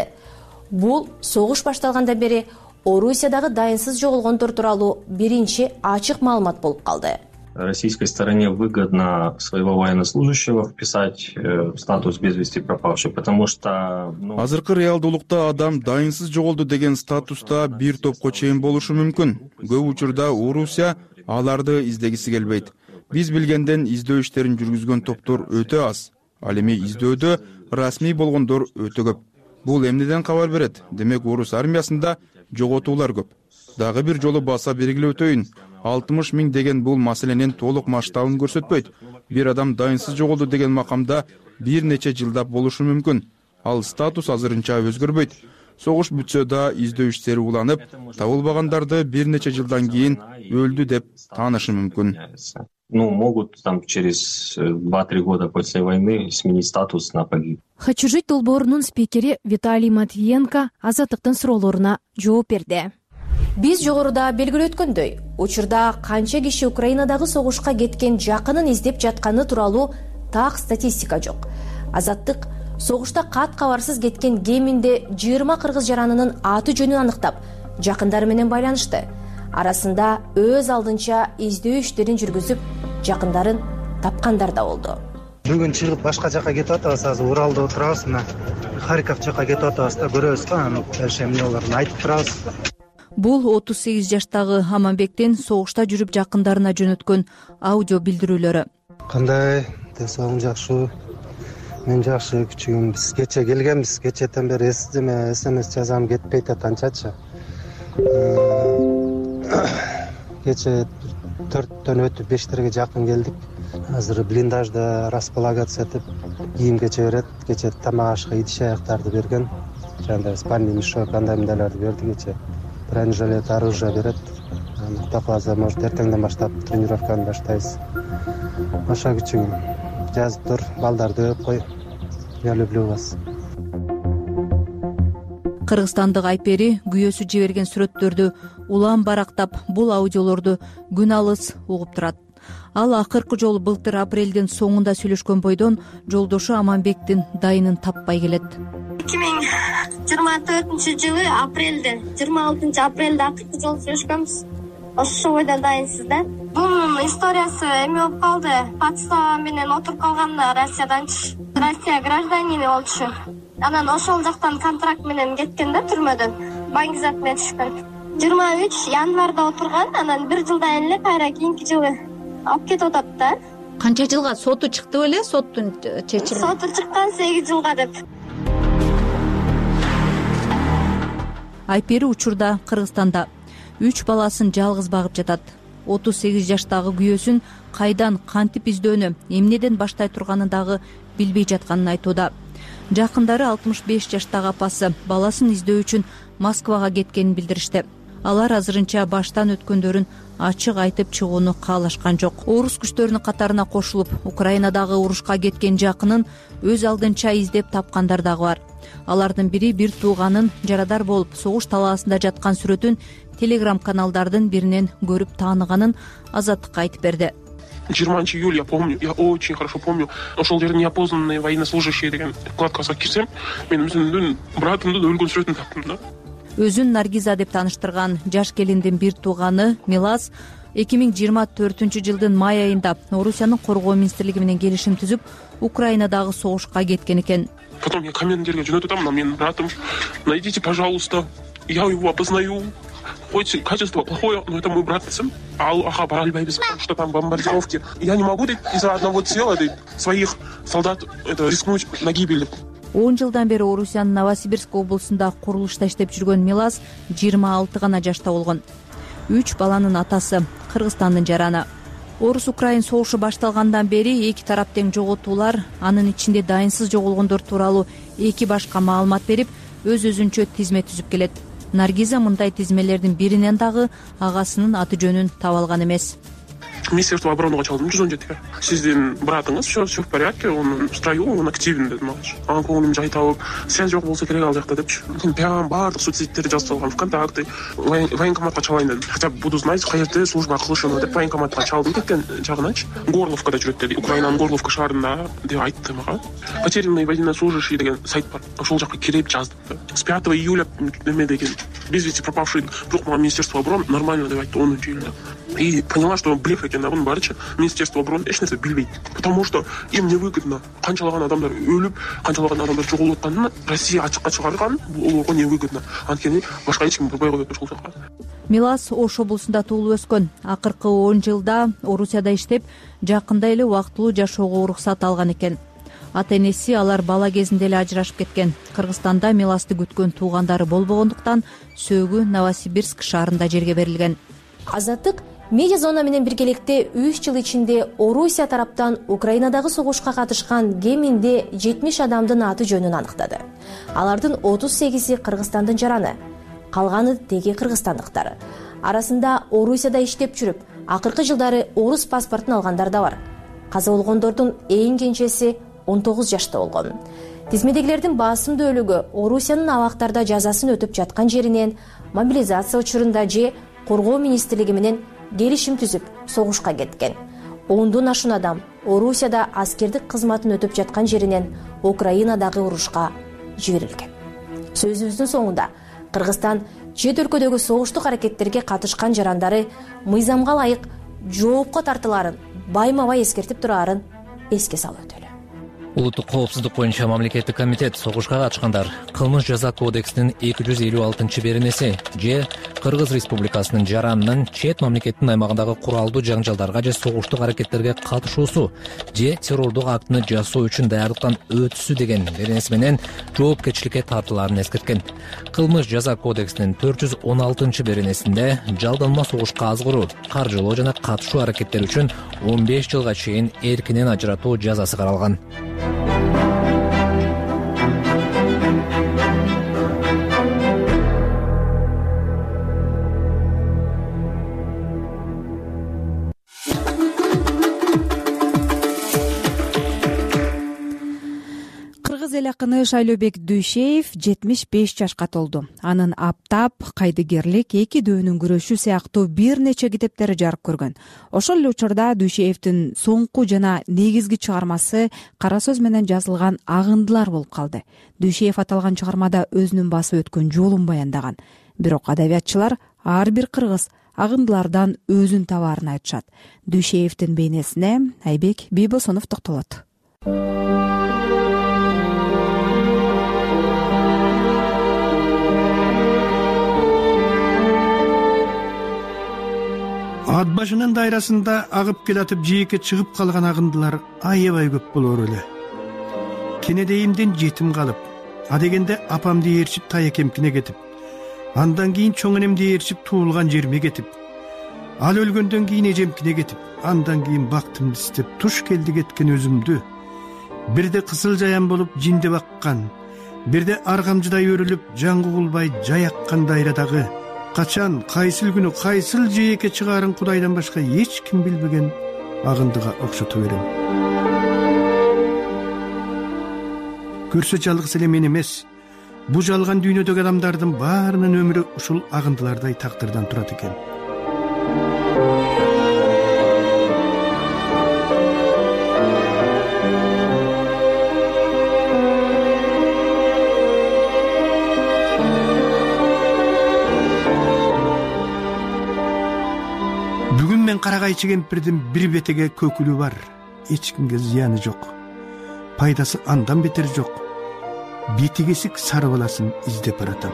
Speaker 12: Бул согуш башталгандан бери Орусиядагы дайынсыз жоголгондор тууралуу биринчи ачык маалымат болуп калды.
Speaker 7: Российской стороне выгодно своего военнослужащего вписать в статус без вести пропавший, потому что...
Speaker 17: Азыркы реалдуулукта адам дайынсыз жоголду деген статуста бир топко чейин болушу мүмкүн. Көп учурда Орусия аларды издегиси келбейт. Биз билгенден издөө иштерин жүргүзгөн топтор өтө аз. Ал эми издөөдө расмий болгондор өтө көп. Бул эмнеден кабар берет? Демек орус армиясында жоготуулар көп. Дагы бир жолу баса белгилеп өтөйүн. алтымыш миң деген бул маселенин толук масштабын көрсөтпөйт. Бир адам дайынсыз жоголду деген макамда бир нече жылдап болушу мүмкүн. Ал статус азырынча өзгөрбөйт. Согуш бүтсө да издөө иштери уланып, табылбагандарды бир нече жылдан кийин өлдү деп таанышы мүмкүн.
Speaker 7: Ну, могут там через два-три года после войны сменить статус на погиб.
Speaker 16: Хочу жить долбоорунун спикери Виталий Матвиенко Азаттыктын суроолоруна жооп берди.
Speaker 12: Биз жогоруда белгилеп өткөндөй, учурда канча киши Украинадагы согушка кеткен жакынын издеп жатканы тууралуу так статистика жок. Азаттык согушта кат кабарсыз кеткен кеминде жыйырма кыргыз жаранынын аты жөнүн аныктап, жакындары менен байланышты. Арасында өз алдынча издөө иштерин жүргүзүп, жакындарын тапкандар да болду.
Speaker 13: Бүгүн чыгып башка жака кетип атабыз, азыр Уралда отурабыз, мына Харьков жака кетип атабыз да, көрөбүз го, дальше эмнелерин айтып турабыз.
Speaker 8: Бул отуз сегиз жаштагы Аманбектин согушта жүрүп жакындарына жөнөткөн аудио билдирүүлөрү.
Speaker 13: Кандай? Ден соолугуң жакшы? Мен жакшы, күчүгүм. Биз кече келгенбиз, кечетен бери эсиме смс жазам, кетпейт атанчачы. Кече төрттөн өтүп бештерге жакын келдик. азыр блиндажда располагаться этип кийим кече берет, кече тамак ашка идиш аяктарды берген, жанагы спальный мешок андай мындайларды берди кече. Бронежилет, оружие берет. Кудай кааласа, может эртеңден баштап тренировканы баштайбыз. Аша күчүгүм жазып тур, балдарды көп кой. Я люблю вас.
Speaker 8: Кыргызстандык Айпери күйөөсү жиберген сүрөттөрдү улам барактап, бул аудиолорду күн алыс угуп турат. Ал акыркы жолу былтыр апрелдин соңунда сүйлөшкөн бойдон жолдошу Аманбектин дайынын таппай келет.
Speaker 4: эки миң жыйырма төртүнчү жылы апрелде, жыйырма алтынчы апрелде акыркы жолу сүйлөшкөнбүз. Ошол бойдон дайынсыз да. Бунун историясы эме болуп калды. Подстава менен отуруп калганда Россияданчы. Россия гражданини болчу. Анан ошол жактан контракт менен кеткен да түрмөдөн. Баңгизат менен түшкөн. жыйырма үч январда отурган, анан бир жылдан эле кайра кийинки жылы алып кетип атат да.
Speaker 8: Канча жылга соту чыкты беле? Соттун чечими.
Speaker 4: Соту чыккан сегиз жылга деп.
Speaker 8: Айпери учурда Кыргызстанда үч баласын жалгыз багып жатат. отуз сегиз жаштагы күйөөсүн кайдан кантип издөөнү, эмнеден баштай турганын дагы билбей жатканын айтууда. Жакындары алтымыш беш жаштагы апасы баласын издөө үчүн Москвага кеткенин билдиришти. Алар азырынча баштан өткөндөрүн ачык айтып чыгууну каалашкан жок. Орус күчтөрүнүн катарына кошулуп, Украинадагы урушка кеткен жакынын өз алдынча издеп тапкандар дагы бар. Алардын бири бир тууганын жарадар болуп согуш талаасында жаткан сүрөтүн Телеграм каналдардын биринен көрүп тааныганын Азаттыкка айтып берди.
Speaker 2: жыйырманчы июля я помню, я очень хорошо помню. Ошол жерде неопознанные военнослужащие деген вкладкага кирсем, мен өзүмдүн братымдын өлгөн сүрөтүн таптым да.
Speaker 8: Өзүн Наргиза деп тааныштырган жаш келиндин бир тууганы Милас эки миң жыйырма төртүнчү жылдын май айында Орусиянын коргоо министрлиги менен келишим түзүп, Украинадагы согушка кеткен экен.
Speaker 2: Потом я командирге жөнөтүп атам, менин братым, найдите, пожалуйста, я его опознаю. Хоть качество плохое, но это мой брат. Ал, ага, бара албайбыз, потому что там бомбардировки. Я не могу из-за одного тела своих солдат это рискнуть на гибель.
Speaker 8: он жылдан бери Орусиянын Новосибирск облусунда курулушта иштеп жүргөн Милас жыйырма алты гана жашта болгон. Үч баланын атасы, Кыргызстандын жараны. Орус-Украин согушу башталгандан бери эки тарап тең жоготуулар, анын ичинде дайынсыз жоголгондор тууралуу эки башка маалымат берип, өз-өзүнчө тизме түзүп келет. Наргиза мындай тизмелердин биринен дагы агасынын аты жөнүн таба алган эмес.
Speaker 2: Министерство обороны чалдым жүз он жетиге. Сиздин братыңыз все все в порядке, он в строю, он активен дедим алчы. Анын көңүлүм жай табып, связь жок болсо керек ал жакта депчи. Мен прям баардык соцсеттерди жазып салгам, ВКонтакте, военкоматка чалайын дедим. Хотя бы буду знать, каерде служба кылышын деп военкоматка чалдым кеткен жагыначы. Горловкада жүрөт деди, Украинанын Горловка шаарында деп айтты мага. Потерянные военнослужащие деген сайт бар. Ошол жакка кирип жаздым. С пятого июля эме деген без вести пропавший вдруг Министерство обороны нормально деп айтты онунчу июльда. И поняла, что блеф экен да, бунун барычы Министерство обороны эч нерсе билбейт. Потому что им невыгодно. Канчалаган адамдар өлүп, канчалаган адамдар жоголуп атканын Россия ачыкка чыгарган, бул олорго невыгодно. Анткени башка эч ким бурбай коет ошол жака.
Speaker 8: Милас Ош облусунда туулуп өскөн. Акыркы он жылда Орусияда иштеп, жакында эле убактылуу жашоого уруксат алган экен. Ата-энеси алар бала кезинде эле ажырашып кеткен. Кыргызстанда Миласты күткөн туугандары болбогондуктан сөөгү Новосибирск шаарында жерге берилген.
Speaker 12: Азаттык медиа зона менен биргеликте үч жыл ичинде Орусия тараптан Украинадагы согушка катышкан кеминде жетимиш адамдын аты жөнүн аныктады. Алардын отуз сегизи Кыргызстандын жараны, калганы теги кыргызстандыктары. Арасында Орусияда иштеп жүрүп, акыркы жылдары орус паспортун алгандар да бар. Каза болгондордун эң кенжеси он тогуз жашта болгон. Тизмедегилердин басымдуу бөлүгү Орусиянын абактарда жазасын өтүп жаткан жеринен мобилизация учурунда же коргоо министрлиги менен келишим түзүп согушка кеткен. Ондон ашуун адам Орусияда аскердик кызматын өтүп жаткан жеринен Украинадагы урушка жиберилген. Сөзүбүздүн соңунда Кыргызстан чет өлкөдөгү согуштук аракеттерге катышкан жарандары мыйзамга ылайык жоопко тартыларын байма-бай эскертип турарын эске салып өтөлү.
Speaker 10: Улуттук коопсуздук боюнча мамлекеттик комитет согушка катышкандар кылмыш жаза кодексинин эки жүз элүү алтынчы беренеси же Кыргыз Республикасынын жаранынын чет мамлекеттин аймагындагы куралдуу жаңжалдарга же согуштук аракеттерге катышуусу же террордук актыны жасоо үчүн даярдыктан өтүүсү деген беренеси менен жоопкерчиликке тартылаарын эскерткен. Кылмыш жаза кодексинин төрт жүз он алтынчы беренесинде жалданма согушка азгыруу, каржылоо жана катышуу аракеттери үчүн он беш жылга чейин эркинен ажыратуу жазасы каралган.
Speaker 1: Кыргыз эл акыны Шайлообек Дүйшеев жетимиш беш жашка толду. Анын Аптап, Кайдыгерлик, Эки дөөнүн күрөшү сыяктуу бир нече китептери жарык көргөн. Ошол эле учурда Дүйшеевдин соңку жана негизги чыгармасы кара сөз менен жазылган Агындылар болуп калды. Дүйшеев аталган чыгармада өзүнүн басып өткөн жолун баяндаган. Бирок адабиятчылар ар бир кыргыз агындылардан өзүн табаарын айтышат. Дүйшеевдин бейнесине Айбек Бийбосунов токтолот.
Speaker 14: Ат башынын дайрасында агып келатып жээкке чыгып калган агындылар аябай көп болор эле. Кенедейимден жетим калып, адегенде апамды ээрчип Таякемкине кетип, андан кийин чоң энемди ээрчип туулган жериме кетип, ал өлгөндөн кийин эжемкине кетип, андан кийин бактымды издеп туш келди кеткен өзүмдү, бирде кызыл жаян болуп жинде баккан, бирде аргамжыдай өрүлүп жаңгы кулбай жаяккан дайрадагы качан, кайсыл күнү, кайсыл жээкке чыгаарын Кудайдан башка эч ким билбеген агындыга окшото берем. Көрсө жалгыз эле мен эмес, бу жалган дүйнөдөгү адамдардын баарынын өмүрү ушул агындылардай тагдырдан турат экен. Мен карагайчы кемпирдин бир бетеге көкүлү бар, эч кимге зыяны жок. Пайдасы андан бетер жок. Бетегесик сары баласын издеп баратам.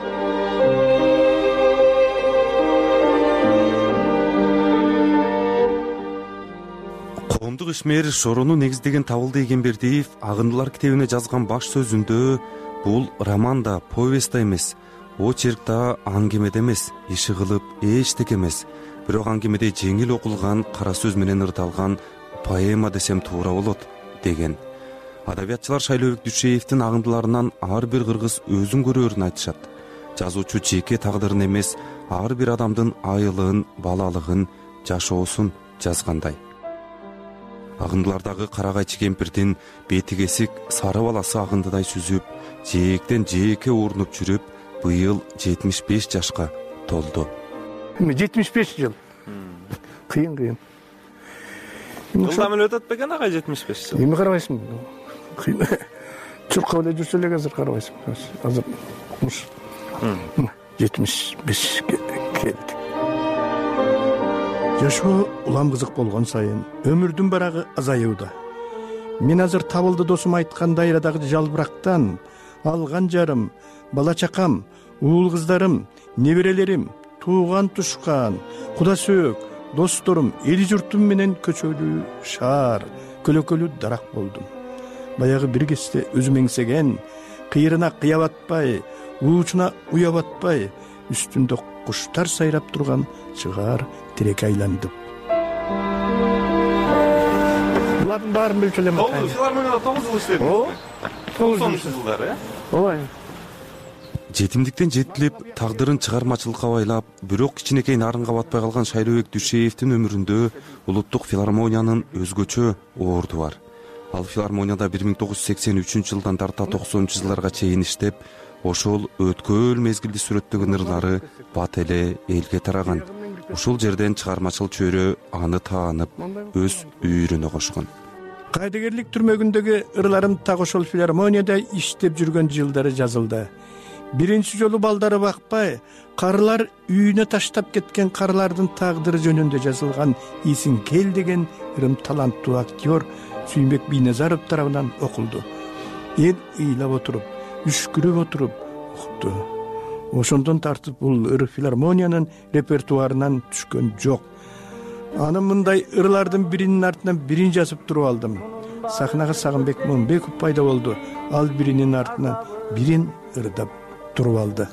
Speaker 21: Коомдук ишмер Шорону негиздеген Табылды Эгембердиев Агындылар китебине жазган баш сөзүндө бул роман да, повесть да эмес, очерк да, аңгеме да эмес, иши кылып эчтеке эмес. Бирок аңгемеде жеңил окулган, кара сөз менен ырдалган поэма десем туура болот деген. Адабиятчылар Шайлообек Дүйшеевдин агындыларынан ар бир кыргыз өзүн көрөрүн айтышат. Жазуучу жеке тагдырын эмес, ар бир адамдын айылын, балалыгын, жашоосун жазгандай. Агындылардагы карагайчы кемпирдин бетигесик сары баласы агындыдай сүзүп, жээктен жээкке урунуп жүрүп, быйыл жетимиш беш жашка толду.
Speaker 14: жетимиш беш жыл. Кыйын кыйын.
Speaker 18: Жылдам эле өтөт бекен агай жетимиш беш жыл.
Speaker 14: Эми карабайсың. Кыйын. Чуркап эле жүрсө эле азыр карабайсың. Азыр жетимиш бешке келди. Жашоо улам кызык болгон сайын өмүрдүн барагы азаюуда. Мен азыр Табылды досум айткан дайрадагы жалбырактан алган жарым, бала чакам, уул кыздарым, неберелерим, тууган тушкан, куда сөөк, досторум, эли журтум менен көчөлүү шаар, көлөкөлүү дарак болдум. Баягы бир кезде өзүм эңсеген, кыйырына кыя батпай, уучуна уя батпай, үстүндө куштар сайрап турган чыгар тирекке айландым. Булардын баарын билчүлөм.
Speaker 18: Филармонияда тогуз жыл иштедим. О, токсонунчу жылдар, э?
Speaker 14: Ооба.
Speaker 21: Жетимдиктен жетилип, тагдырын чыгармачылыкка байлап, бирок кичинекей нарынга батпай калган Шайлообек Дүйшеевдин өмүрүндө улуттук филармониянын өзгөчө орду бар. Ал филармонияда бир миң тогуз жүз сексен үчүнчү жылдан тарта токсонунчу жылдарга чейин иштеп, ошол өткөл мезгилди сүрөттөгөн ырлары бат эле элге тараган. Ушул жерден чыгармачыл чөйрө аны таанып, өз үйүрүнө кошкон.
Speaker 14: Кайдыгерлик түрмөгүндөгү ырларым так ошол филармонияда иштеп жүргөн жылдары жазылды. Биринчи жолу балдары бакпай, карылар үйүнө таштап кеткен карылардын тагдыры жөнүндө жазылган Исиң кел деген ырым таланттуу актер Сүймбек Бийназаров тарабынан окулду. Эл ыйлап отуруп, үшкүрүп отуруп укту. ошондон тартып бул ыры филармониянын репертуарынан түшкөн жок. Анын мындай ырлардын биринин артынан бирин жазып туруп алдым. Сахнага Сагынбек Момбеков пайда болду. Ал биринин артынан бирин ырдап туруп алды.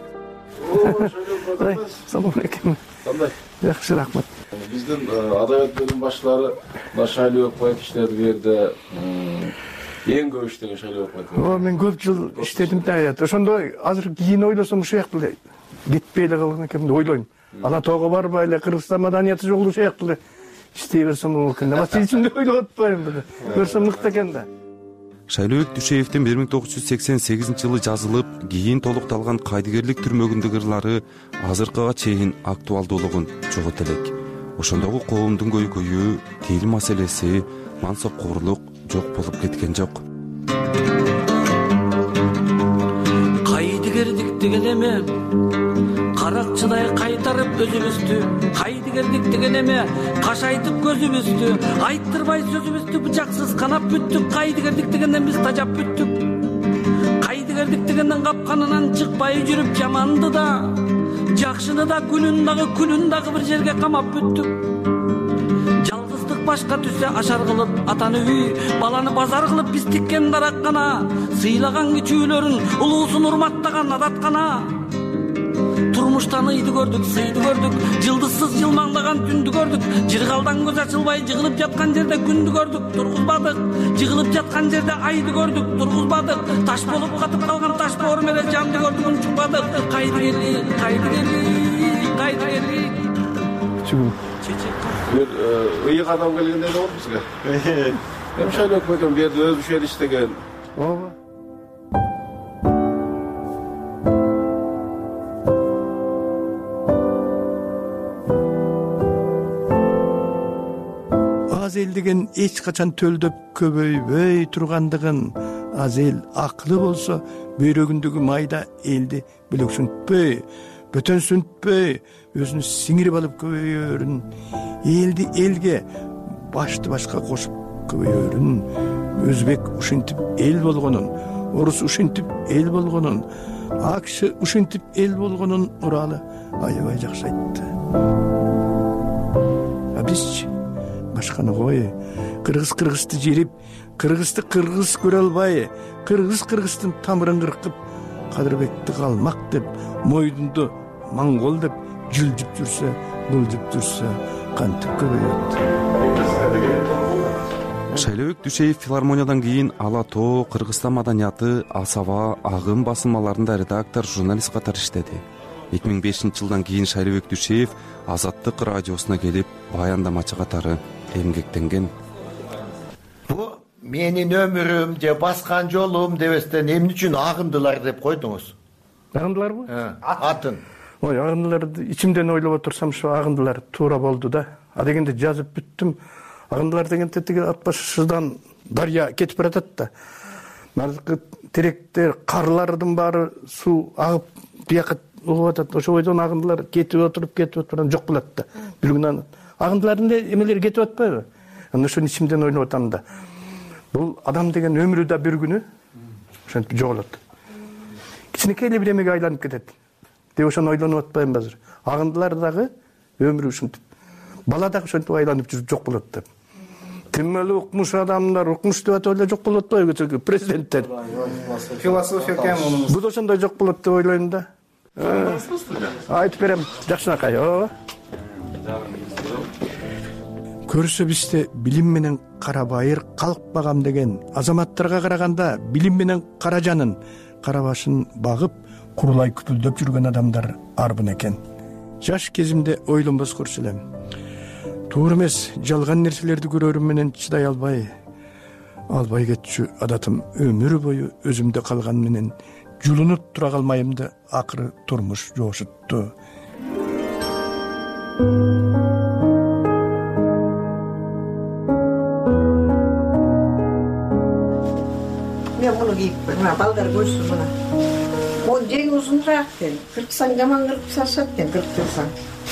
Speaker 14: Салам алейкум.
Speaker 3: Кандай?
Speaker 14: Жакшы, рахмат.
Speaker 3: Биздин адабият бөлүм башчылары Шайлыбек Баев иштеди бу жерде. Эң көп иштеген Шайлыбек Баев.
Speaker 14: О, мен көп жыл иштедим да. Ошондо азыр кийин ойлосом ушул жактуу эле кетпей эле калган экенмин деп ойлойм. Ала тоого барбай эле Кыргызстан маданияты жолу ушул жактуу эле иштей берсем болот экен. Ама ичимде ойлоп атпайм да. Көрсөм мыкты экен да.
Speaker 21: Шайлыбек Дүшеевдин бир миң тогуз жүз сексен сегизинчи жылы жазылып, кийин толукталган кайдыгерлик түрмөгүндөгү ырлары азыркыга чейин актуалдуулугун жогото элек. Ошондогу коомдун көйгөйү, тил маселеси, мансапкорлук жок болуп кеткен жок.
Speaker 19: Кайдыгерлик деген эме каракчыдай кайтарып өзүбүздү, кайдыгерлик деген эме кашайтып көзүбүздү, айттырбай сөзүбүздү бычаксыз канап бүттүк. Кайдыгерлик дегенден биз тажап бүттүк. Кайдыгерлик дегенден капканынан чыкпай жүрүп жаманды да, жакшыны да, күнүн дагы күнүн дагы бир жерге камап бүттүк. Жалгыздык башка түссө ашар кылып, атаны үй, баланы базар кылып биз тиккен дараккана, сыйлаган кичүүлөрүн улуусун урматтаган адаткана. Турмуштан ыйды көрдүк, сыйды көрдүк, жылдызсыз жылмаңдаган түндү көрдүк. Жыргалдан көз ачылбай жыгылып жаткан жерде күндү көрдүк, тургузбадык. Жыгылып жаткан жерде айды көрдүк, тургузбадык. Таш болуп катып калган таш боор менен жанды көрдүк, унчукпадык. Кайдыгерлик, кайдыгерлик, кайдыгерлик.
Speaker 3: Бир ыйык адам келгенде болду бизге. Эми Шайлыбек Баекем бу жерде өзү ушул иштеген.
Speaker 14: Ооба. Аз эл деген эч качан төлдөп көбөйбөй тургандыгын, аз эл акылы болсо бөйрөгүндөгү майда элди бөлөксүнтпөй, бөтөнсүнтпөй, өзүнү сиңирип алып көбөйөрүн, элди элге, башты башка кошуп көбөйөрүн. Өзбек ушинтип эл болгонун, орус ушинтип эл болгонун, акш ушинтип эл болгонун Уралы аябай жакшы айтты. А бизчи башканы кой, кыргыз кыргызды жерип, кыргызды кыргыз көрө албай, кыргыз кыргыздын тамырын кыркып, Кадырбекти калмак деп, мойдунду монгол деп жылжып жүрсө, былжып жүрсө, кантип көбөйөт.
Speaker 21: Шайлыбек Дүшеев филармониядан кийин Ала Тоо, Кыргызстан маданияты, Асаба, Агым басылмаларында редактор, журналист катары иштеди. эки миң бешинчи жылдан кийин Шайлыбек Дүшеев Азаттык радиосуна келип, баяндамачы катары эмгектенген.
Speaker 22: Бу менин өмүрүм же баскан жолум дебестен эмне үчүн агындылар деп койдуңуз?
Speaker 14: Агындыларбы?
Speaker 22: Атын.
Speaker 14: Ой, агындыларды ичимден ойлоп отурсам, ушу агындылар туура болду да. А дегенде жазып бүттүм. Агындылар дегенде тиги ат башыдан дарыя кетип баратат да. Наркы теректер, карлардын баары суу агып бияка угуп атат. Ошо бойдон агындылар кетип отуруп, кетип отуруп жок болот да. Бир күнү агындылардын эмелери кетип атпайбы? Аны ошону ичимден ойлоп атам да. Бул адам деген өмүрү да бир күнү ошентип жоголот. Кичинекей эле бир эмеге айланып кетет деп ошону ойлонуп атпайм азыр. Агындылар дагы өмүрү ушинтип, бала дагы ошентип айланып жүрүп жок болот деп. Ким эле укмуш адамдар, укмуш деп атып эле жок болот атпайбы президенттер?
Speaker 9: Философия экен мунун.
Speaker 14: Бул ошондой жок болот деп ойлойм да. Айтып берем, жакшынакай. Ооба. Көрсө бизде билим менен карабайыр калкпагам деген азаматтарга караганда билим менен каражанын, карабашын багып, курулай күпүлдөп жүргөн адамдар арбын экен. Жаш кезимде ойлонбос көрчү элем. Туура эмес, жалган нерселерди көрөрүм менен чыдай албай, албай кетчү адатым өмүр бою өзүмдө калган менен жулунуп тура калмайым да акыры турмуш жошутту.
Speaker 24: Мен муну кийип, мына балдар көрсүн мына. Могу жеңи узунураак экен. Кырксаң жаман кыркып салышат экен, кырктырсаң.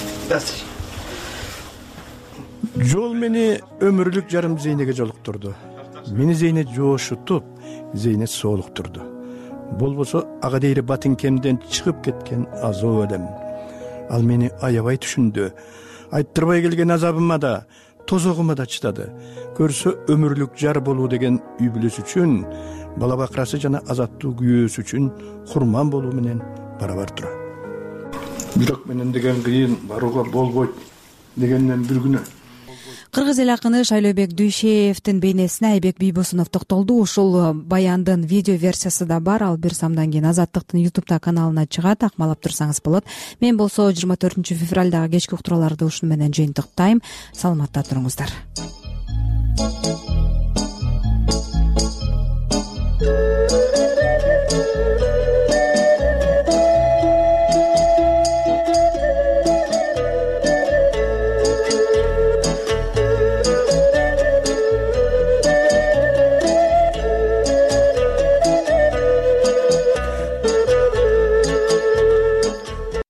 Speaker 14: Жол мени өмүрлүк жарым Зейнеге жолуктурду. Мени Зейне жошутуп, Зейне соолуктурду. болбосо ага дейри батинкемден чыгып кеткен азоо элем. Ал мени аябай түшүндү. Айттырбай келген азабыма да, тозогума да чыдады. Көрсө өмүрлүк жар болуу деген үй бүлөсү үчүн, бала бакырасы жана азаттуу күйөөсү үчүн курман болуу менен барабар турат. Бирок менен деген кыйын, барууга болбойт дегенден бир күнү
Speaker 1: Кыргыз эл акыны Шайлообек Дүйшеевдин бейнесине Айбек Бийбосунов токтолду. Ушул баяндын видео версиясы да бар. Ал бир самдан кийин Азаттыктын YouTube каналына чыгат. Акмалап турсаңыз болот. Мен болсо жыйырма төртүнчү февралдагы кечки уктурууларды ушуну менен жыйынтыктайм. Саламатта туруңуздар.